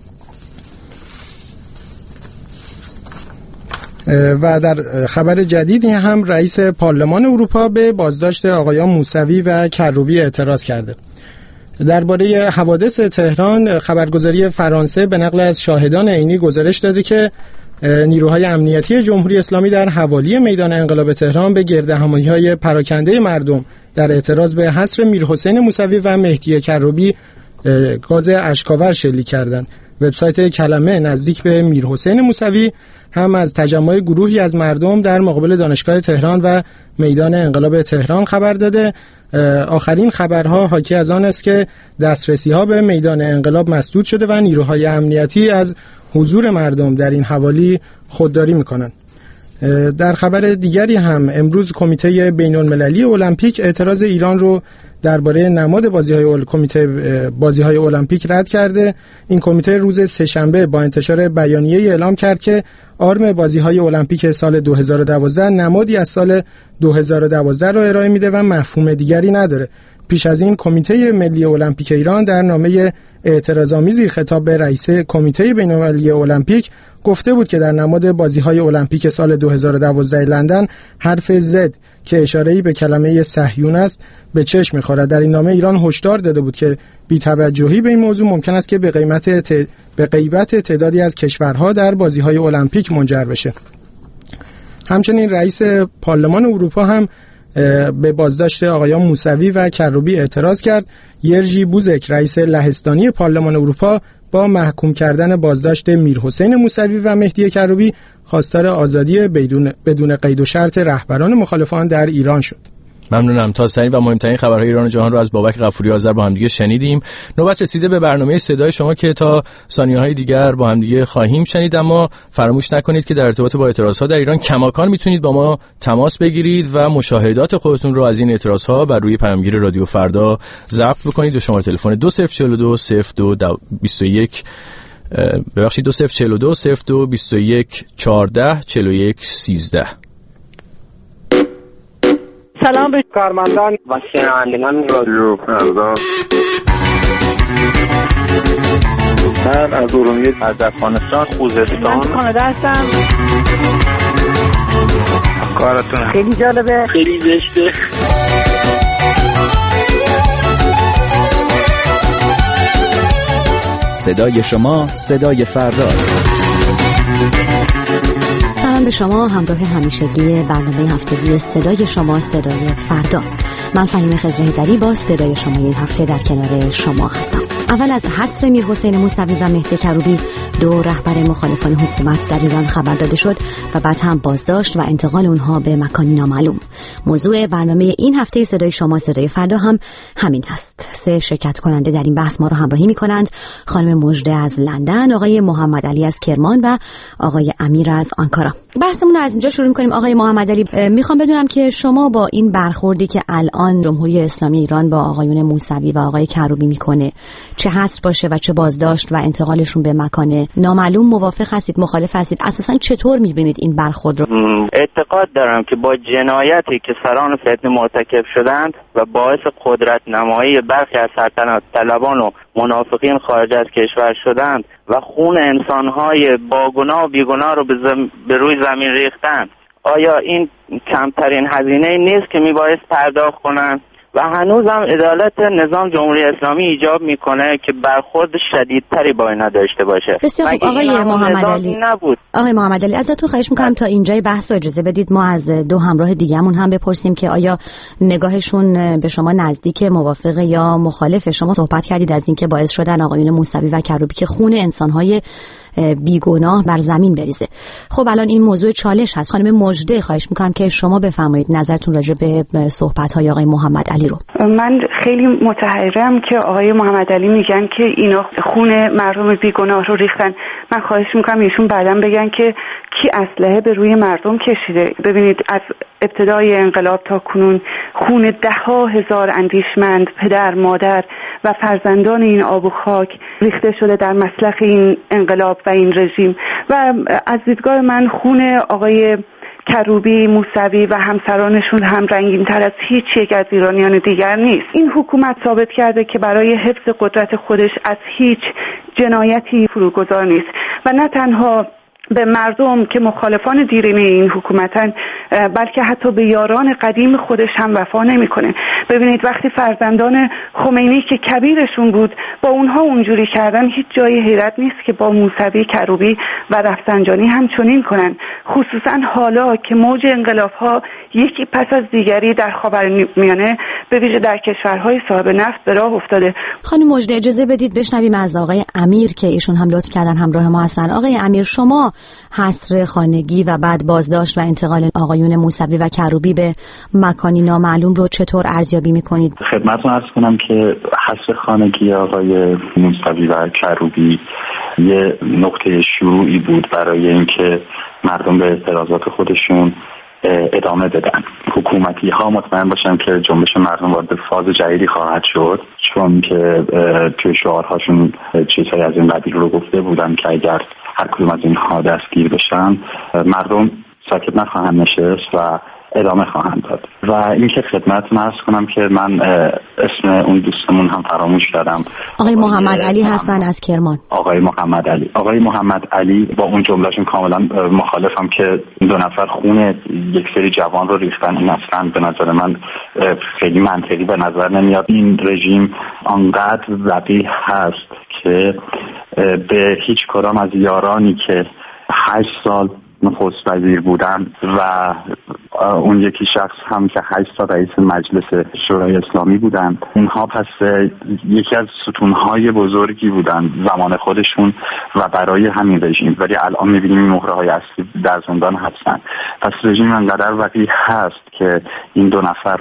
و در خبر جدیدی هم رئیس پارلمان اروپا به بازداشت آقایان موسوی و کروبی اعتراض کرده. درباره حوادث تهران خبرگزاری فرانسه به نقل از شاهدان عینی گزارش داده که نیروهای امنیتی جمهوری اسلامی در حوالی میدان انقلاب تهران به گردهمایی‌های پراکنده مردم در اعتراض به حصر میرحسین موسوی و مهدی کروبی گاز اشک‌آور شلیک کردند. وبسایت کلمه نزدیک به میرحسین موسوی هم از تجمع گروهی از مردم در مقابل دانشگاه تهران و میدان انقلاب تهران خبر داده. آخرین خبرها حاکی از آن است که دسترسی‌ها به میدان انقلاب مسدود شده و نیروهای امنیتی از حضور مردم در این حوالی خودداری می‌کنند. در خبر دیگری هم امروز کمیته بین‌المللی المپیک اعتراض ایران رو درباره نماد بازی‌های المپیک رد کرده. این کمیته روز سه‌شنبه با انتشار بیانیه اعلام کرد که آرم بازی‌های المپیک سال 2012 نمادی از سال 2012 را ارائه میده و مفهوم دیگری نداره. پیش از این کمیته ملی المپیک ایران در نامه اعتراض‌آمیزی خطاب به رئیس کمیته بین‌المللی المپیک گفته بود که در نماد بازی‌های المپیک سال 2012 لندن حرف Z که اشاره‌ای به کلمه صهیون است به چشم می‌خورد. در این نامه ایران هشدار داده بود که بی‌توجهی به این موضوع ممکن است که به غیبت تعدادی از کشورها در بازی‌های المپیک منجر بشه. همچنین رئیس پارلمان اروپا هم به بازداشت آقایان موسوی و کروبی اعتراض کرد. یرژی بوزک رئیس لهستانی پارلمان اروپا با محکوم کردن بازداشت میرحسین موسوی و مهدی کروبی خواستار آزادی بدون قید و شرط رهبران مخالفان در ایران شد. ممنونم. تازه‌ترین و مهمترین خبرهای ایران و جهان رو از بابک غفوری آذر با هم دیگه شنیدیم. نوبت رسیده به برنامه صدای شما که تا ثانیه‌های دیگر با هم دیگه خواهیم شنید، اما فراموش نکنید که در ارتباط با اعتراضها در ایران کماکان میتونید با ما تماس بگیرید و مشاهدات خودتون رو از این اعتراضها بر روی پیامگیر رادیو فردا ضبط بکنید به شماره تلفن 2042 0221 2042 0221 14 41 13. سلام به کارمندان و شنوندگان رادیو فردا. من از ارومیه، از افغانستان، خوزستان، کانادا هستم. کارتون خیلی جالبه، خیلی زشته. صدای شما صدای فرداست. سلام به شما همراه همیشگی برنامه هفتگی صدای شما صدای فردا. من فهیم خضره‌دری با صدای شما این هفته در کنار شما هستم. اول از حصر میرحسین موسوی و مهدی کروبی، دو رهبر مخالفان حکومت در ایران خبر داده شد و بعد هم بازداشت و انتقال اونها به مکانی نامعلوم. موضوع برنامه این هفته صدای شما صدای فردا هم همین هست. 3 شرکت کننده در این بحث ما رو همراهی می‌کنند: خانم مژده از لندن، آقای محمد علی از کرمان و آقای امیر از آنکارا. بحثمون رو از اینجا شروع می‌کنیم. آقای محمد علی، میخوام بدونم که شما با این برخوردی که الان جمهوری اسلامی ایران با آقایون موسوی و آقای کروبی میکنه، چه حذف باشه و چه بازداشت و انتقالشون به مکان نامعلوم، موافق هستید، مخالف هستید؟ اساساً چطور میبینید این برخورد رو؟ اعتقاد دارم که با جنایتی که سران فتنه مرتکب شدند و باعث قدرت نمایی برخی از سلطنت طلبان و منافقین خارج از کشور شدند و خون انسانهای با گناه و بیگناه رو به روی زمین ریختند، آیا این کمترین هزینه نیست که میبایست پرداخت کنند؟ و هنوزم عدالت نظام جمهوری اسلامی ایجاب میکنه که برخورد شدیدتری با اینا داشته باشه. بسیار خوب آقای محمد علی. آقای محمد علی، ازتون خواهش میکنم تا اینجای بحث رو اجازه بدید ما از دو همراه دیگه‌مون هم بپرسیم که آیا نگاهشون به شما نزدیک، موافق یا مخالف. شما صحبت کردید از اینکه باعث شدن آقایون موسوی و کروبی که خون انسان‌های بیگناه بر زمین بریزه. خب الان این موضوع چالش هست. خانم مژده، خواهش میکنم که شما بفرمایید نظرتون راجع به صحبت‌های آقای محمد علی رو. من خیلی متحیرم که آقای محمد علی میگن که اینا خون مردم بیگناه رو ریختن. من خواهش میکنم ایشون بعداً بگن که کی اسلحه به روی مردم کشیده. ببینید از ابتدای انقلاب تا کنون خون 10,000 اندیشمند، پدر، مادر و فرزندان این آب و خاک ریخته شده در مسلخ این انقلاب و این رژیم و از دیدگاه من خون آقای کروبی، موسوی و همسرانشون هم رنگین تر از هیچ یک از ایرانیان دیگر نیست. این حکومت ثابت کرده که برای حفظ قدرت خودش از هیچ جنایتی فروگذار نیست و نه تنها به مردم که مخالفان دیرینه این حکومتن، بلکه حتی به یاران قدیم خودش هم وفا نمیکنه. ببینید وقتی فرزندان خمینی که کبیرشون بود با اونها اونجوری کردن، هیچ جای حیرت نیست که با موسوی، کروبی و رفسنجانی هم چنین کنن، خصوصا حالا که موج انقلاب‌ها یکی پس از دیگری در خاورمیانه به ویژه در کشورهای صاحب نفت به راه افتاده. خانم مژده، اجازه بدید بشنویم از آقای امیر که ایشون هم لطف کردن همراه ما هستن. آقای امیر، شما حصر خانگی و بعد بازداشت و انتقال آقایون موسوی و کروبی به مکانی نامعلوم رو چطور ارزیابی میکنید؟ خدمتتون عرض کنم که حصر خانگی آقای موسوی و کروبی یه نقطه شروعی بود برای اینکه مردم به اعتراضات خودشون ادامه بدن. حکومتی ها مطمئن باشن که جنبش مردم وارد فاز جدیدی خواهد شد، چون که توی شعارهاشون چیزهای از این قبیل رو گفته بودن که اگر هر کدوم از اینها دستگیر بشن مردم ساکت نخواهند نشست و ادامه خواهند داد. و اینکه خدمتتون عرض کنم که من اسم اون دوستمون هم فراموش کردم. آقای محمد علی هستن از کرمان. آقای محمد علی با اون جملهشون کاملا مخالفم که 2 نفر خون یک سری جوان رو ریختن. این اصلا به نظر من خیلی منطقی به نظر نمیاد. این رژیم آنقدر وقیح هست که به هیچ کدام از یارانی که 8 سال نخست وزیر بودن و اون یکی شخص هم که 8 سال رئیس مجلس شورای اسلامی بودن، اونها پس یکی از ستونهای بزرگی بودن زمان خودشون و برای همین رژیم، ولی الان میبینیم مهره‌های اصلی در زندان هستن. پس رژیم انقدر وقیح هست که این 2 نفر رو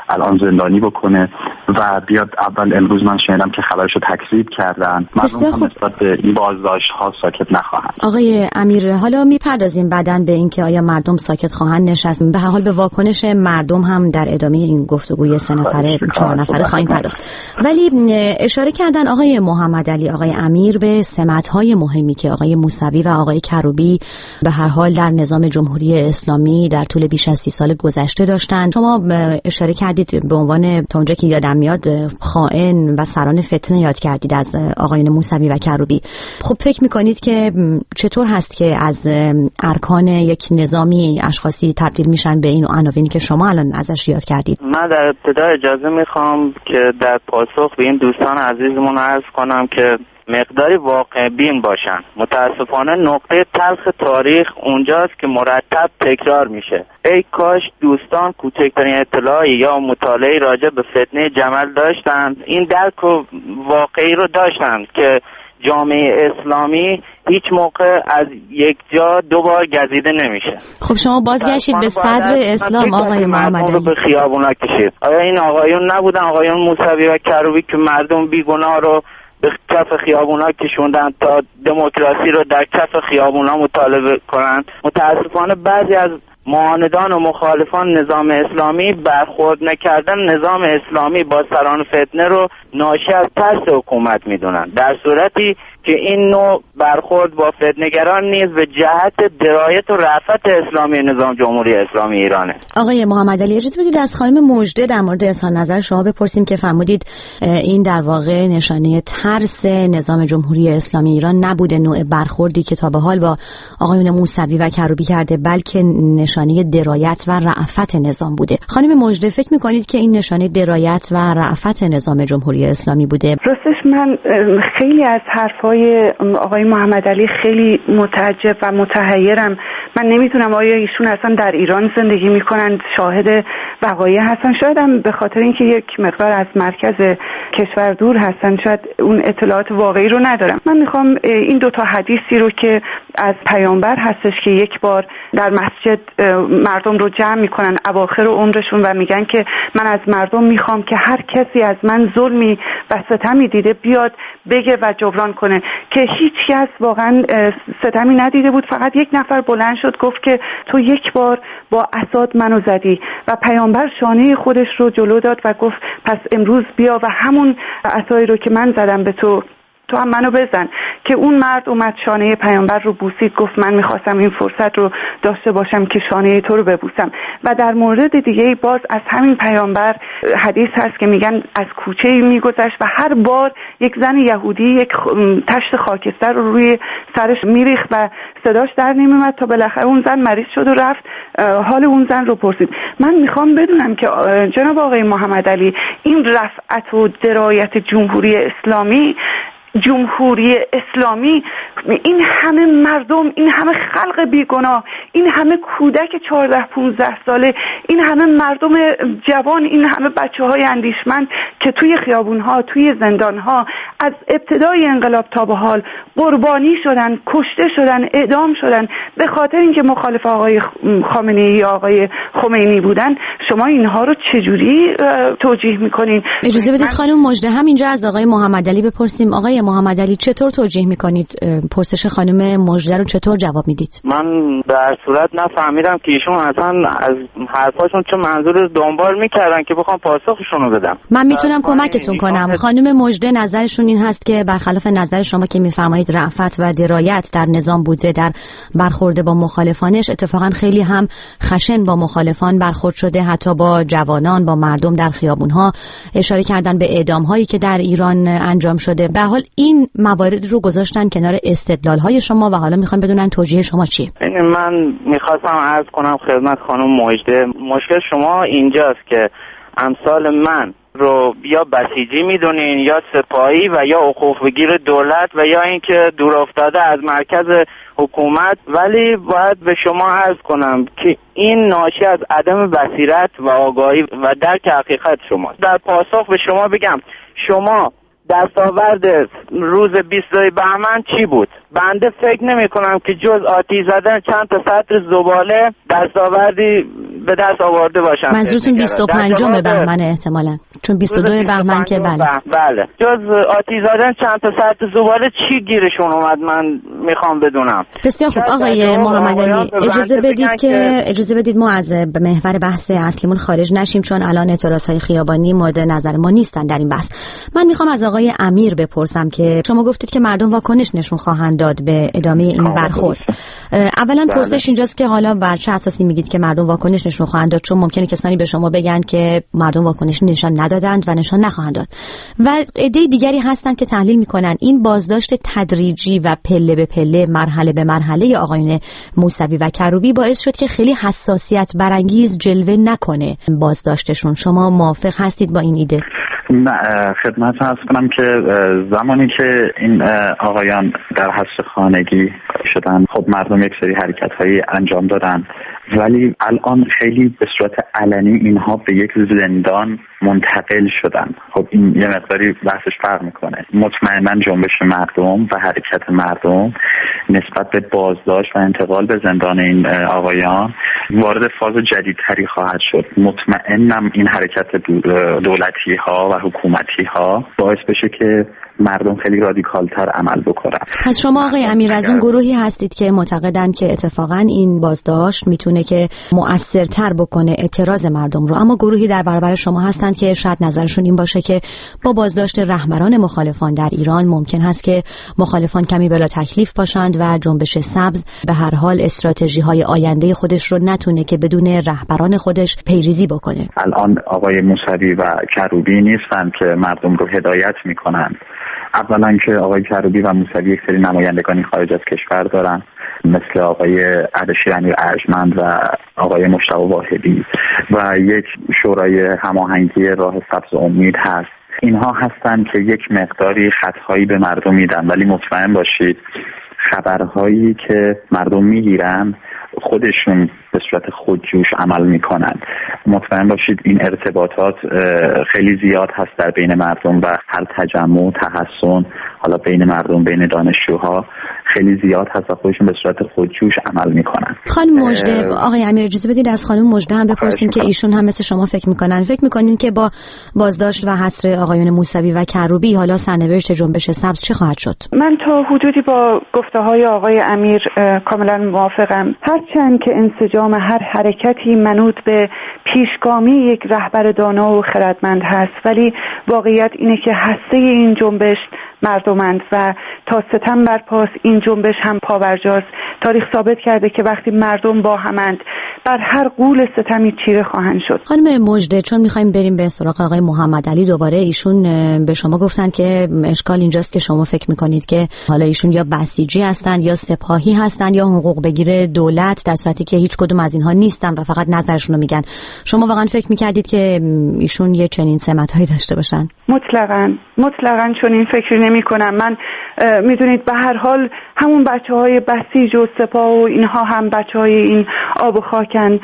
الان زندانی بکنه و بیاد. اول امروز من شنیدم که خبرشو تکذیب کردن. مردم هم نسبت به این بازداشت‌ها ساکت نخواهند. آقای امیر، حالا میپردازیم بعداً به اینکه آیا مردم ساکت خواهند نشست. به هر حال به واکنش مردم هم در ادامه این گفتگوی 3 نفره 4 نفره خواهیم پرداخت. ولی اشاره کردن آقای محمد علی، آقای امیر به سمت‌های مهمی که آقای موسوی و آقای کروبی به هر حال در نظام جمهوری اسلامی در طول بیش از 30 سال گذشته داشتند. شما اشاره کردید به عنوان تا اونجا که یادم میاد خائن و سران فتنه یاد کردید از آقایان موسوی و کروبی. خب فکر میکنید که چطور هست که از ارکان یک نظامی اشخاصی تبدیل میشن به این عناوینی که شما الان ازش یاد کردید؟ من در ابتدا اجازه میخوام که در پاسخ به این دوستان عزیزمون عرض کنم که مقداری واقع بین باشن. متاسفانه نقطه تلخ تاریخ اونجاست که مرتب تکرار میشه. ای کاش دوستان کوچکترین اطلاعی یا مطالعه راجع به فتنه جمل داشتن، این درک و واقعی رو داشتن که جامعه اسلامی هیچ موقع از یک جا 2 بار گزیده نمیشه. خب شما بازگشتید به صدر اسلام آقای محمد علی. به خیابونا کشید. آیا این آقایون نبودن، آقایون موسوی و کروبی که مردم بیگناه رو به کف خیابونا کشوندن تا دموکراسی رو در کف خیابونا مطالبه کنند؟ متاسفانه بعضی از معاندان و مخالفان نظام اسلامی برخورد نکردن نظام اسلامی با سران فتنه رو ناشی از ترس حکومت میدونن، در صورتی که این نوع برخورد با فتنه‌گران نیز به جهت درایت و رأفت اسلامی نظام جمهوری اسلامی ایرانه. آقای محمد علی، اجازه بدید از خانم مژده در مورد اظهار نظر شما بپرسیم که فرمودید این در واقع نشانه ترس نظام جمهوری اسلامی ایران نبوده، نوع برخوردی که تا به حال با آقایون موسوی و کروبی کرده، بلکه نشانه درایت و رأفت نظام بوده. خانم مژده، فکر می‌کنید که این نشانه درایت و رأفت نظام جمهوری اسلامی بوده؟ راستش من خیلی از حرفای آقای محمد علی خیلی متعجب و متحیرم. من نمیدونم آیا ایشون اصلا در ایران زندگی میکنن، شاهد وقایع هستن، شاید هم به خاطر اینکه یک مقدار از مرکز کشور دور هستن شاید اون اطلاعات واقعی رو ندارم. من میخوام این 2 حدیثی رو که از پیامبر هستش که یک بار در مسجد مردم رو جمع میکنن اواخر عمرشون و میگن که من از مردم میخوام که هر کسی از من ظلمی و ستمی دیده بیاد بگه و جبران کنه، که هیچ کس واقعا ستمی ندیده بود، فقط یک نفر بلند شد گفت که تو یک بار با عصات منو زدی و پیامبر شانه خودش رو جلو داد و گفت پس امروز بیا و همون عصایی رو که من زدم به تو هم منو بزن. که اون مرد اومد شانه پیامبر رو بوسید، گفت من میخواستم این فرصت رو داشته باشم که شانه تو رو ببوسم. و در مورد دیگه باز از همین پیامبر حدیث هست که میگن از کوچه میگذشت و هر بار یک زن یهودی یک تشت خاکستر رو روی سرش میریخت و صداش در نمیومد تا بالاخره اون زن مریض شد و رفت حال اون زن رو پرسید. من میخوام بدونم که جناب آقای محمد علی، این رفعت و درایت جمهوری اسلامی، این همه مردم، این همه خلق بیگناه، این همه کودک 14-15 ساله، این همه مردم جوان، این همه بچه‌های اندیشمند که توی خیابون‌ها، توی زندان‌ها از ابتدای انقلاب تا به حال قربانی شدن، کشته شدن، اعدام شدن به خاطر اینکه مخالف آقای خامنه‌ای یا آقای خمینی بودن، شما اینها رو چجوری توجیه می‌کنین؟ اجازه بدید خانم مژده همینجا از آقای محمد علی بپرسیم. آقای محمد علی، چطور توجیه میکنید پرسش خانم مژده رو؟ چطور جواب میدید؟ من در صورت نفهمیدم که ایشون اصلا از حرفاشون چه منظور دنبال میکردن که بخوام پاسخشون رو بدم. من میتونم کمکتون کنم. خانم مژده نظرشون این هست که برخلاف نظر شما که میفرمایید رأفت و درایت در نظام بوده در برخورد با مخالفانش، اتفاقا خیلی هم خشن با مخالفان برخورد شده، حتی با جوانان، با مردم در خیابونها. اشاره کردن به اعدام‌هایی که در ایران انجام شده. به حال این موارد رو گذاشتن کنار استدلال‌های شما و حالا میخوام بدونن توجیه شما چیه. من میخواستم عرض کنم خدمت خانم مژده، مشکل شما اینجاست که امثال من رو یا بسیجی میدونین یا سپاهی و یا حقوق‌بگیر دولت و یا اینکه دور افتاده از مرکز حکومت، ولی باید به شما عرض کنم که این ناشی از عدم بصیرت و آگاهی و درک حقیقت شماست. در پاسخ به شما بگم، شما دستاورد روز 22 بهمن چی بود؟ بنده فکر نمی کنم که جز آتش زدن چند تا سطر زباله دستاوردی به دست آورده باشن. منظورتون 25 بهمن احتمالاً، چون 22 بهمن که بله. جز آتش زدن چند تا ساعت زباله چی گیرشون اومد من میخوام بدونم. بسیار خوب آقای محمد علی، اجازه بدید ما از محور بحث اصلیمون خارج نشیم، چون الان اعتراضهای خیابانی مورد نظر ما نیستن در این بحث. من میخوام از آقای امیر بپرسم که شما گفتید که مردم واکنش نشون خواهند داد به ادامه این برخورد. اولا پرسش اینجاست که حالا بر چه اساسی میگید که مردم واکنش نشون خواهند داد؟ چون ممکنه کسانی به شما بگن که مردم واکنش نشان ندادند و نشان نخواهند داد، و عده دیگری هستند که تحلیل میکنن این بازداشت تدریجی و پله به پله، مرحله به مرحله آقایون موسوی و کروبی باعث شد که خیلی حساسیت برانگیز جلوه نکنه بازداشتشون. شما موافق هستید با این ایده؟ نه، خدمت عرض کنم که زمانی که این آقایان در حبس خانگی شدن، خب مردم یک سری حرکت‌هایی انجام دادن، ولی الان خیلی به صورت علنی اینها به یک زندان منتقل شدن. خب این یه مقداری بحثش فرق میکنه. مطمئنا جنبش مردم و حرکت مردم نسبت به بازداشت و انتقال به زندان این آقایان وارد فاز جدیدتری خواهد شد. مطمئنم این حرکت دولتی ها و حکومتی ها باعث بشه که مردم خیلی رادیکالتر عمل بکنن. پس شما آقای امیر از اون گروهی هستید که معتقدن که اتفاقا این بازداشت میتونه که مؤثرتر بکنه اعتراض مردم رو، اما گروهی در برابر شما هستند که شاید نظرشون این باشه که با بازداشت رهبران مخالفان در ایران ممکن هست که مخالفان کمی بلا تکلیف باشند و جنبش سبز به هر حال استراتژی های آینده خودش رو نتونه که بدون رهبران خودش پیریزی بکنه. الان آقای موسوی و کروبی نیستن که مردم رو هدایت میکنن. اولا که آقای کروبی و موسوی یک سری نمایندگانی خارج از کشور دارن، مثل آقای اردشیر امیر ارجمند و آقای مشتاق واحدی، و یک شورای هماهنگی راه سبز امید هست. اینها هستن که یک مقداری خطهایی به مردم میدن، ولی مطمئن باشید خبرهایی که مردم میگیرن خودشون به صورت خودجوش عمل میکنن. مطمئن باشید این ارتباطات خیلی زیاد هست در بین مردم و هر تجمع تحسن حالا بین مردم، بین دانشجوها خیلی زیاد هست و خودشون به صورت خودجوش عمل میکنن. خانم مژده، آقای امیر اجازه بدید از خانم مژده هم بپرسیم که ایشون هم مثل شما فکر میکنین که با بازداشت و حصر آقایون موسوی و کروبی حالا سرنوشت جنبش سبز چه خواهد شد؟ من تا حدودی با گفته‌های آقای امیر کاملا موافقم، هرچند که انسجام هر حرکتی منوط به پیشگامی یک رهبر دانا و خردمند هست، ولی واقعیت اینه که هسته این جنبش مردمند و تا ستم برپاس این جنبش هم پاورجاست. تاریخ ثابت کرده که وقتی مردم با همند بر هر غول ستمی چیره خواهند شد. خانم مژده، چون میخوایم بریم به سراغ آقای محمد علی دوباره، ایشون به شما گفتن که اشکال اینجاست که شما فکر میکنید که حالا ایشون یا بسیجی هستن یا سپاهی هستن یا حقوق بگیر دولت، در صورتی که هیچ کدوم از اینها نیستن و فقط نظرشون رو میگن. شما واقعا فکر میکردید که ایشون یه چنین سمت‌هایی داشته باشن؟ مطلقاً چون این فکری نمی‌کنم. من میدونید به هر حال همون بچه‌های بسیج و سپاه و اینها هم بچه‌های این آب و خاکن.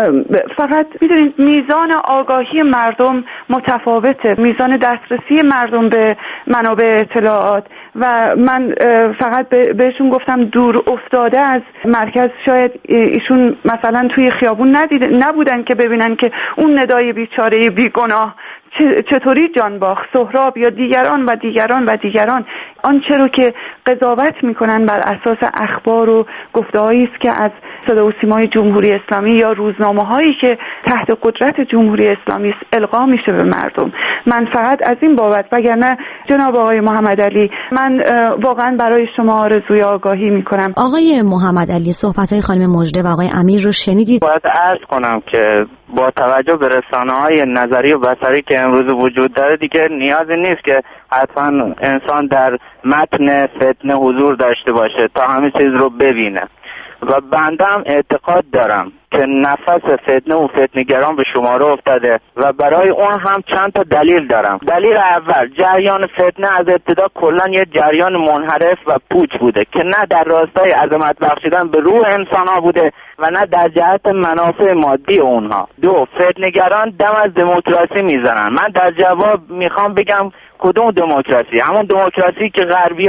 فقط میدونید میزان آگاهی مردم متفاوته، میزان دسترسی مردم به منابع اطلاعات، و من فقط بهشون گفتم دور افتاده از مرکز شاید ایشون مثلا توی خیابون نبودن که ببینن که اون ندای بیچاره بیگناه چطوری جان باخت، سهراب یا دیگران و دیگران و دیگران. آنچه رو که قضاوت میکنن بر اساس اخبار و گفته‌هایی است که از صدا و سیمای جمهوری اسلامی یا روزنامه‌هایی که تحت قدرت جمهوری اسلامی است القا میشه به مردم. من فقط از این بابت، وگرنه جناب آقای محمد علی، من واقعا برای شما آرزوی آگاهی میکنم. آقای محمد علی، صحبت‌های خانم مژده و آقای امیر رو شنیدید؟ باید عرض کنم که با توجه به رسانه‌های نظری و بصری که امروز وجود داره دیگه نیازی نیست که حتما انسان در متن فتنه حضور داشته باشه تا همه چیز رو ببینه، و بنده هم اعتقاد دارم که نفس فتنه و فتنه‌گران به شماره افتاده و برای اون هم چند تا دلیل دارم. دلیل اول، جریان فتنه از ابتدا کلا یه جریان منحرف و پوچ بوده که نه در راستای عظمت بخشیدن به روح انسان‌ها بوده و نه در جهت منافع مادی اونها. دو، فتنه‌گران دم از دموکراسی میزنن. من در جواب میخوام بگم کدوم دموکراسی؟ همون دموکراسی که غربی‌ها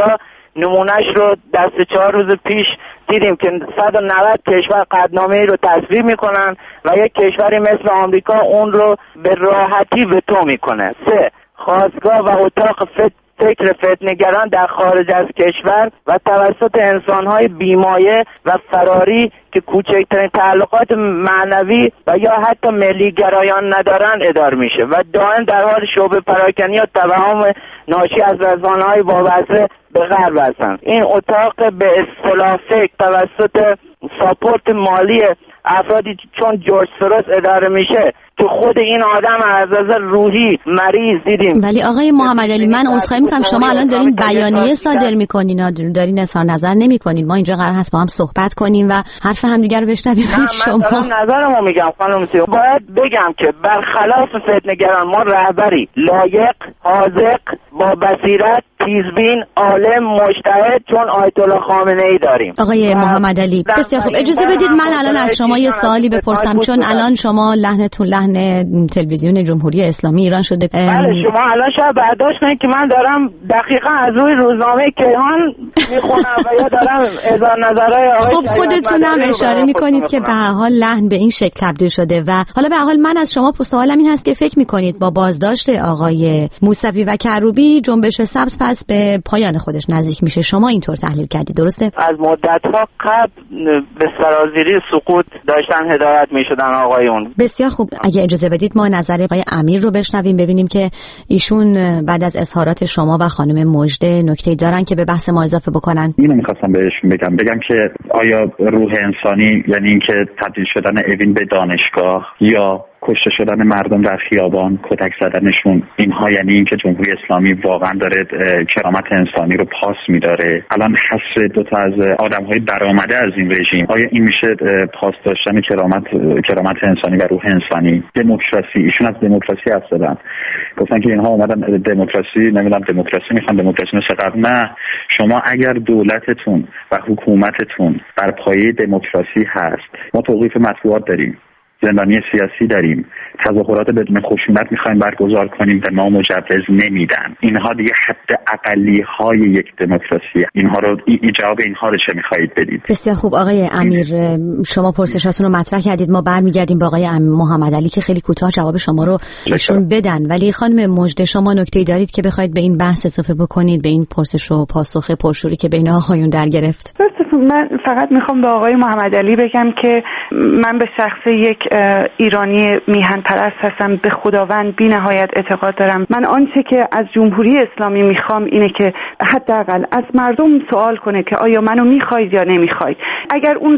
نمونهش رو دست 4 روز پیش دیدیم که 190 کشور قطعنامه‌ای رو تصویب میکنن و یک کشوری مثل آمریکا اون رو به راحتی وتو میکنه. 3. خاستگاه و اتاق فکر فتنه‌گران در خارج از کشور و توسط انسان‌های بیمایه و فراری که کوچکترین تعلقات معنوی و یا حتی ملی گرایان ندارن اداره میشه و دائم در حال شعبه پراکنی و توهم ناشی از رسانه‌های وابسته به غرب هستند. این اتاق به اصطلاح فکر توسط ساپورت مالی افرادی چون جورج سوروس اداره میشه که خود این آدم از نظر روحی مریض دیدیم. ولی آقای محمد علی من عذرخواهی میکنم شما الان دارین بیانیه صادر میکنین، دارین اظهار نظر نمیکنین. ما اینجا قرار هست با هم صحبت کنیم و حرف همدیگه رو بشنویم. شما من نظرمو میگم خانم سیو، باید بگم که برخلاف فتنه‌گران ما رهبری لایق، حاذق، با بصیرت، تیزبین، عالم، مجتهد چون آیت الله خامنه‌ای داریم. آقای محمد علی بسیار خوب، اجازه بدید من الان از شما یه سوالی بپرسم چون الان شما لحنتون لحن تلویزیون جمهوری اسلامی ایران شده. بله شما الان شاید برداشت کنید که من دارم دقیقاً از روی روزنامه کیهان میخونم و یا دارم اظهار نظرهای آقای خب خودتون هم اشاره میکنید که به هر حال لحن به این شکل تبدیل شده و حالا به هر حال من از شما سوالم این هست که فکر میکنید با بازداشت آقای موسوی و کروبی جنبش سبز پس به پایان خودش نزدیک میشه؟ شما اینطور تحلیل کردید درسته؟ از مدت‌ها قبل به سرازیری سقوط داشتن هدایت میشدن آقایون. بسیار خوب، اگه اجازه بدید ما نظر آقای امیر رو بشنویم ببینیم که ایشون بعد از اظهارات شما و خانم مژده نکته‌ای دارن که به بحث ما اضافه بکنن. اینو می‌خواستم بهشون بگم که آیا روح انسانی یعنی اینکه تبدیل شدن اوین به دانشگاه یا کشته شدن مردم در خیابان، کتک زدنشون، اینها یعنی اینکه جمهوری اسلامی واقعا داره کرامت انسانی رو پاس میداره؟ الان حذف دو تا از آدم‌های برآمده از این رژیم، آیا این میشه پاس داشتن کرامت انسانی و روح انسانی؟ دموکراسی، ایشون از دموکراسی حرف زدن، گفتن که اینها اومدن دموکراسی میخوان دموکراسی مثل قبل. نه، شما اگر دولتتون و حکومتتون بر پایه دموکراسی هست، ما توقیف مطبوعات داریم، زندانی سیاسی داریم، تظاهرات بدون خشونت میخوایم برگزار کنیم به ما مجوز نمیدن. اینها دیگه حد اقلی های یک دموکراسی. اینها رو جواب اینها رو چه میخواهید بدید؟ بسیار خوب آقای امیر، شما پرسشاتون رو مطرح کردید، ما برمیگردیم با آقای محمد علی که خیلی کوتاه جواب شما رو ایشون بدن. ولی خانم مژده شما نکته‌ای دارید که بخواید به این بحث اضافه بکنید، به این پرسش و پاسخ پرشوری که بین آقایون در گرفت؟ من فقط میخوام به آقای محمد علی بگم که من به شخص یک ایرانی میهن پرست هستم، به خداوند بی نهایت اعتقاد دارم. من آنچه که از جمهوری اسلامی میخوام اینه که حداقل از مردم سوال کنه که آیا منو میخواید یا نمیخواید. اگر اون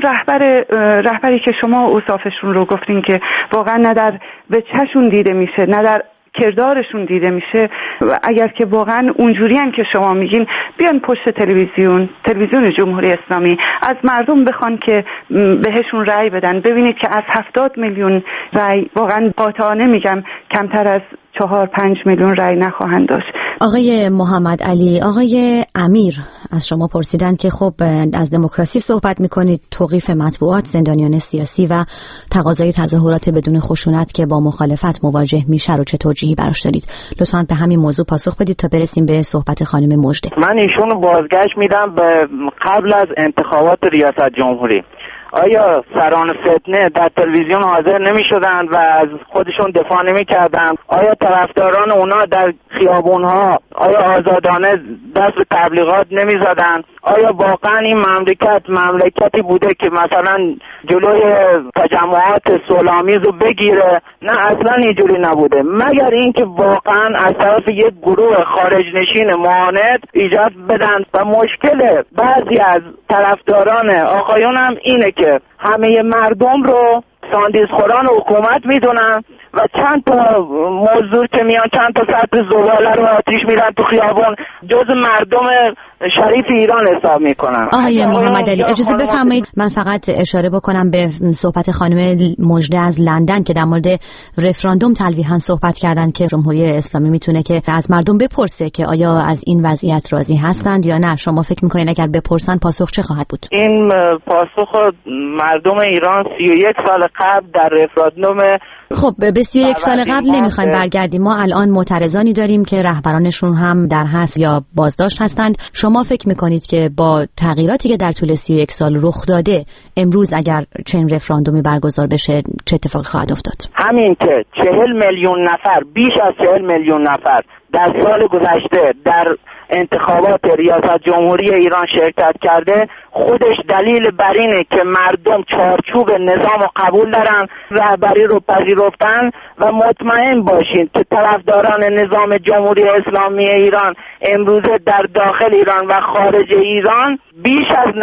رهبری که شما اوصافشون رو گفتین که واقعا نه در وجهشون دیده میشه نه در کردارشون دیده میشه، و اگر که واقعا اونجوری هم که شما میگین بیان پشت تلویزیون جمهوری اسلامی از مردم بخوان که بهشون رأی بدن، ببینید که از 70 میلیون رأی واقعا قاطعانه میگم کمتر از 4-5 میلیون رأی نخواهند داشت. آقای محمد علی، آقای امیر از شما پرسیدن که خب از دموکراسی صحبت میکنید، توقیف مطبوعات، زندانیان سیاسی و تقاضای تظاهرات بدون خشونت که با مخالفت مواجه میشه رو چه توجیهی براش دارید؟ لطفاً به همین موضوع پاسخ بدید تا برسیم به صحبت خانم مژده. من ایشون رو بازگشت میدم به قبل از انتخابات ریاست جمهوری. آیا سران فتنه در تلویزیون حاضر نمی شدن و از خودشون دفاع نمی کردن؟ آیا طرفداران اونا در خیابون ها آیا آزادانه دست به تبلیغات نمی زدن؟ آیا واقعا این مملکتی بوده که مثلا جلوی تجمعات صلح‌آمیز رو بگیره؟ نه، اصلا اینجوری نبوده، مگر اینکه واقعا از طرف یک گروه خارج نشین معاند ایجاد بدن. و مشکل بعضی از طرفداران آقایون هم اینه که همه مردم رو ساندیز خوران حکومت میدونن و چند تا موضوع که میان چند تا سطح زباله رو آتیش میدن تو خیابون جز مردم شریف ایران حساب میکنن. آقای محمد علی اجازه بفرمایید من فقط اشاره بکنم به صحبت خانم مژده از لندن که در مورد رفراندوم تلویحا صحبت کردن که جمهوری اسلامی میتونه که از مردم بپرسه که آیا از این وضعیت راضی هستند یا نه. شما فکر میکنین اگر بپرسن پاسخ چه خواهد بود؟ این پاسخ مردم ایران 31 سال قبل در رفراندوم خب به 31 سال قبل نمیخوایم برگردیم. ما الان معترضانی داریم که رهبرانشون هم در حبس یا بازداشت هستند. شما فکر میکنید که با تغییراتی که در طول 31 سال رخ داده امروز اگر چنین رفراندومی برگزار بشه چه اتفاقی خواهد افتاد؟ همین که 40 میلیون نفر، بیش از 40 میلیون نفر در سال گذشته در انتخابات ریاست جمهوری ایران شرکت کرده، خودش دلیل بر اینه که مردم چارچوب نظام رو قبول دارن، رهبری رو پذیرفتن و مطمئن باشین که طرفداران نظام جمهوری اسلامی ایران امروزه در داخل ایران و خارج ایران بیش از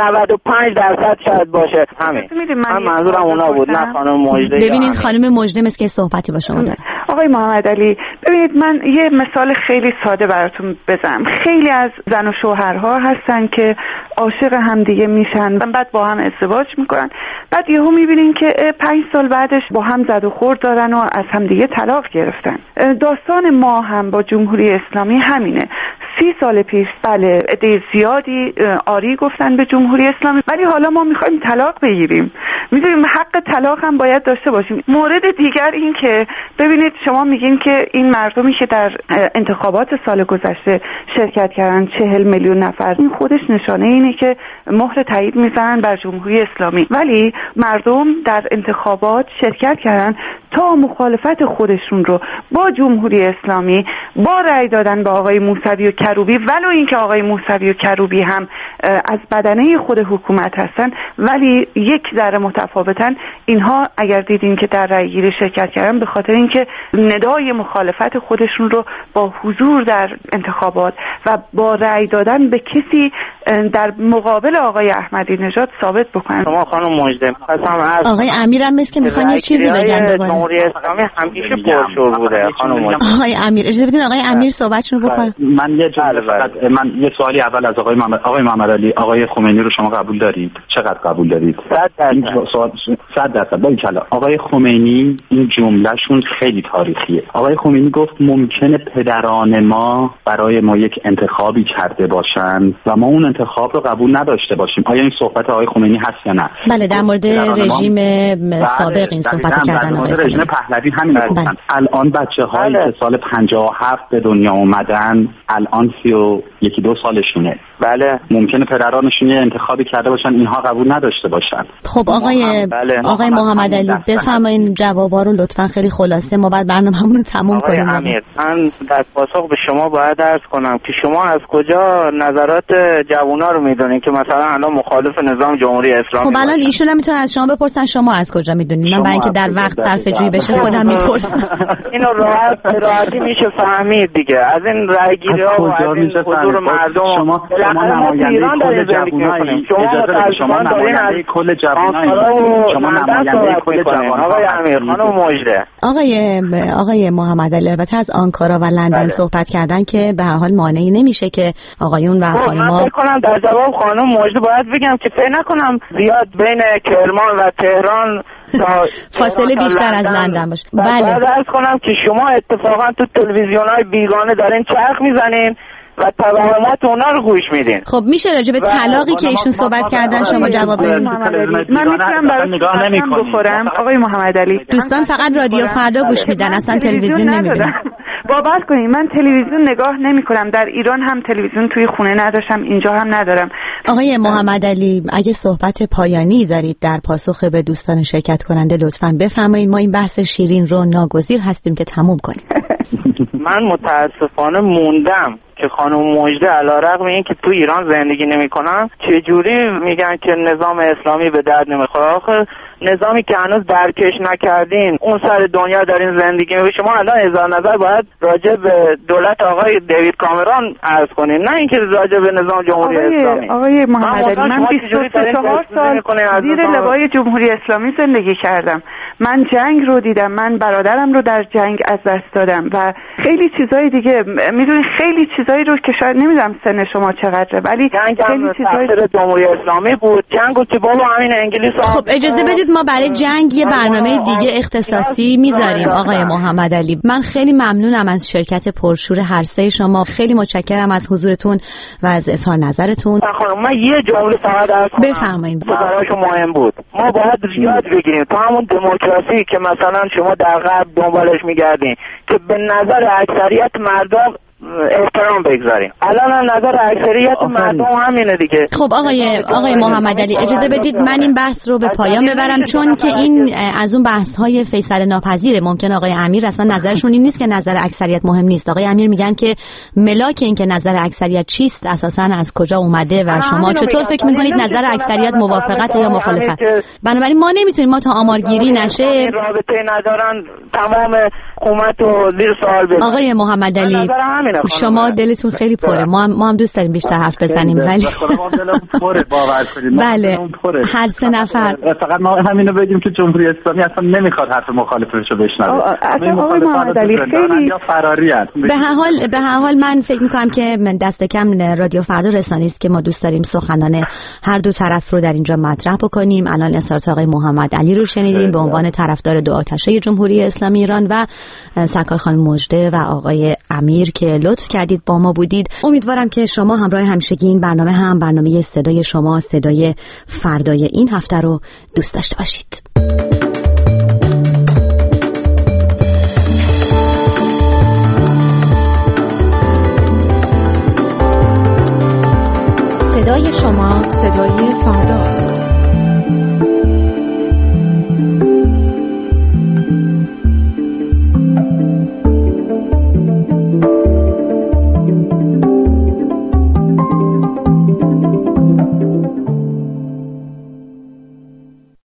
95% شاید باشه. همین من منظورم اونا بود، نه خانم مژده. ببینید خانم مژده مثل که صحبتی با شما داره. آقای محمد علی، ببینید من یه مثال خیلی ساده براتون بزنم. خیلی از زن و شوهرها هستن که عاشق همدیگه میشن و بعد با هم ازدواج میکنن، بعد یهو میبینین که 5 سال بعدش با هم زد و خورد دارن و از همدیگه طلاق گرفتن. داستان ما هم با جمهوری اسلامی همینه. 30 سال پیش بله عده زیادی آری گفتن به جمهوری اسلامی، ولی حالا ما میخوایم طلاق بگیریم. میدونیم حق طلاق هم باید داشته باشیم. مورد دیگر این که ببینید شما میگین که این مردمی که در انتخابات سال گذشته شرکت کردن 40 میلیون نفر، این خودش نشانه اینه که مهر تایید میزنن بر جمهوری اسلامی، ولی مردم در انتخابات شرکت کردن تا مخالفت خودشون رو با جمهوری اسلامی با رأی دادن به آقای موسوی و کروبی، ولو اینکه آقای موسوی و کروبی هم از بدنه خود حکومت هستن ولی یک ذره متفاوتن. اینها اگر دیدین که در رأی گیری شرکت کردن به خاطر اینکه ندای مخالفت خودشون رو با حضور در انتخابات و با رأی دادن به کسی در مقابل آقای احمدی نژاد ثابت بکنن. شما خانم مژده آقای امیرم مثل که میخوان یه چیزی بگن دوباره. جمهوری اسلامی همیشه پرشور بوده. خانم مژده آقای امیر اجازه بدین آقای امیر صحبتشون رو بکنن. من یه سوالی اول از آقای محمد علی، آقای خمینی رو شما قبول دارید؟ چقدر قبول دارید؟ 100%. باریکلا. آقای خمینی این جملهشون خیلی تاریخیه. آقای خمینی گفت ممکنه پدران ما برای ما یک انتخابی کرده باشن و ما اون انتخاب رو قبول نداشته باشیم. آیا این صحبت آقای خمینی هست یا نه؟ بله، در مورد رژیم سابق این صحبت کردن آقای خمینی. رژیم پهلوی همین رو گفتن. الان بچه‌هایی که سال 57 به دنیا اومدن الان 31-2 سالشونه. بله، ممکنه پدرانشون یه انتخابی کرده باشن اینها قبول نداشته باشن. خب آقای محمد علی بفرمایید جوابا رو لطفاً خیلی خلاصه، ما بعد برنامه‌مون رو تموم کنیم. آقای امیر، من در پاسخ به شما باید عرض کنم که شما از کجا نظرات جوونا رو میدونین که مثلا الان مخالف نظام جمهوری اسلامی؟ خب الان ایشون هم میتونن از شما بپرسن شما از کجا میدونین. من برای اینکه در وقت صرفه‌جویی بشه خودم میپرسم. اینو راحتی میشه فهمید دیگه از این رأی‌گیری‌ها و از این حضور مردم. شما نماینده کل جوونایی، شما نماینده کل جوونایی، شما نماینده کل جوانان. آقای امیر، خانم مژده، آقای محمد علی البته از آنکارا و لندن صحبت کردن که به هر حال مانعی نمیشه که آقایون و خانم‌ها. من فکر کنم در جواب خانم مژده باید بگم که فکر نکنم زیاد بین کرمان و تهران فاصله بیشتر از لندن باشه. بله، عرض کنم که شما اتفاقا تو تلویزیون‌های بیگانه دارین چرخ میزنین و توهمات اونا رو گوش میدین. خب میشه راجع به طلاقی که ایشون صحبت کردن شما جواب بدید؟ من میتونم براتون بخورم آقای محمد علی. دوستان فقط رادیو فردا گوش میدن، اصلا تلویزیون نمیبینن. باور کنید من تلویزیون نگاه نمیکنم. در ایران هم تلویزیون توی خونه نداشتم، اینجا هم ندارم. آقای محمد علی اگه صحبت پایانی دارید در پاسخ به دوستان شرکت کننده لطفاً بفرمایید. ما این بحث شیرین رو ناگزیر هستیم که تموم کنیم. من متاسفانه موندم که خانم مژده علیرغم این که تو ایران زندگی نمیکنن چجوری میگن که نظام اسلامی به درد نمیخوره. آخه نظامی که هنوز درکش نکردین اون سر دنیا دارین زندگی میکنین. شما الان اظهار نظر باید راجع به دولت آقای دیوید کامرون عرض کنین، نه اینکه راجع به نظام جمهوری اسلامی. آقای محمد علی، من 24 سال زیر لوای جمهوری اسلامی زندگی کردم. من جنگ رو دیدم، من برادرم رو در جنگ از دست دادم و خیلی چیزای دیگه. میدونین خیلی چیزایی رو که شاید نمیدونم سن شما چقدره ولی خیلی چیزای جمهوری اسلامی بود. جنگو که بابا همین انگلیس. خب اجازه بدید بدید ما برای جنگ یه برنامه دیگه اختصاصی میذاریم آقای محمد علی. من خیلی ممنونم از شرکت پرشور هر سه شما. خیلی متشکرم از حضورتون و از اظهار نظرتون. خانم من یه جمله فقط عرض کنم. بفرمایید. براشون مهم بود. ما باید یاد بگیریم تا همون دموکراسی که مثلا شما در غرب دنبالش میگردین که به نظر اکثریت مردم احترام بگذاریم. الان نظر اکثریت مردم همینه دیگه. خب آقای محمد علی اجازه بدید من این بحث رو به پایان ببرم، چون که این از اون بحث های فیصله ناپذیره. ممکن آقای امیر اصلا نظرشون این نیست که نظر اکثریت مهم نیست. آقای امیر میگن که ملاک این که نظر اکثریت چیست اساسا از کجا اومده و شما چطور فکر میکنید نظر اکثریت موافقت یا مخالفت. بنابراین ما نمیتونیم، ما تا آمارگیری نشه رابطه ندارن تمام حکومت رو زیر سوال ببریم. آقای محمد علی شما دلتون خیلی پره. ما هم دوست داریم بیشتر حرف بزنیم ولی بله هر سه نفر فقط ما همینو بگیم که جمهوری اسلامی اصلا نمیخواد حرف مخالفشو بشنوه. آقای محمد علی خیلی یا فراری هست. به هر حال من فکر میکنم که دست کم رادیو فردا رسانه‌ای است که ما دوست داریم سخنان هر دو طرف رو در اینجا مطرح بکنیم. الان اظهارات آقای محمد علی رو شنیدیم به عنوان طرفدار دو آتشه جمهوری اسلامی ایران و سرکار خانم مژده و آقای امیر که لطف کردید با ما بودید. امیدوارم که شما همراه همیشگی این برنامه هم برنامه صدای شما، صدای فردای این هفته رو دوست داشته باشید. صدای شما، صدای فرداست.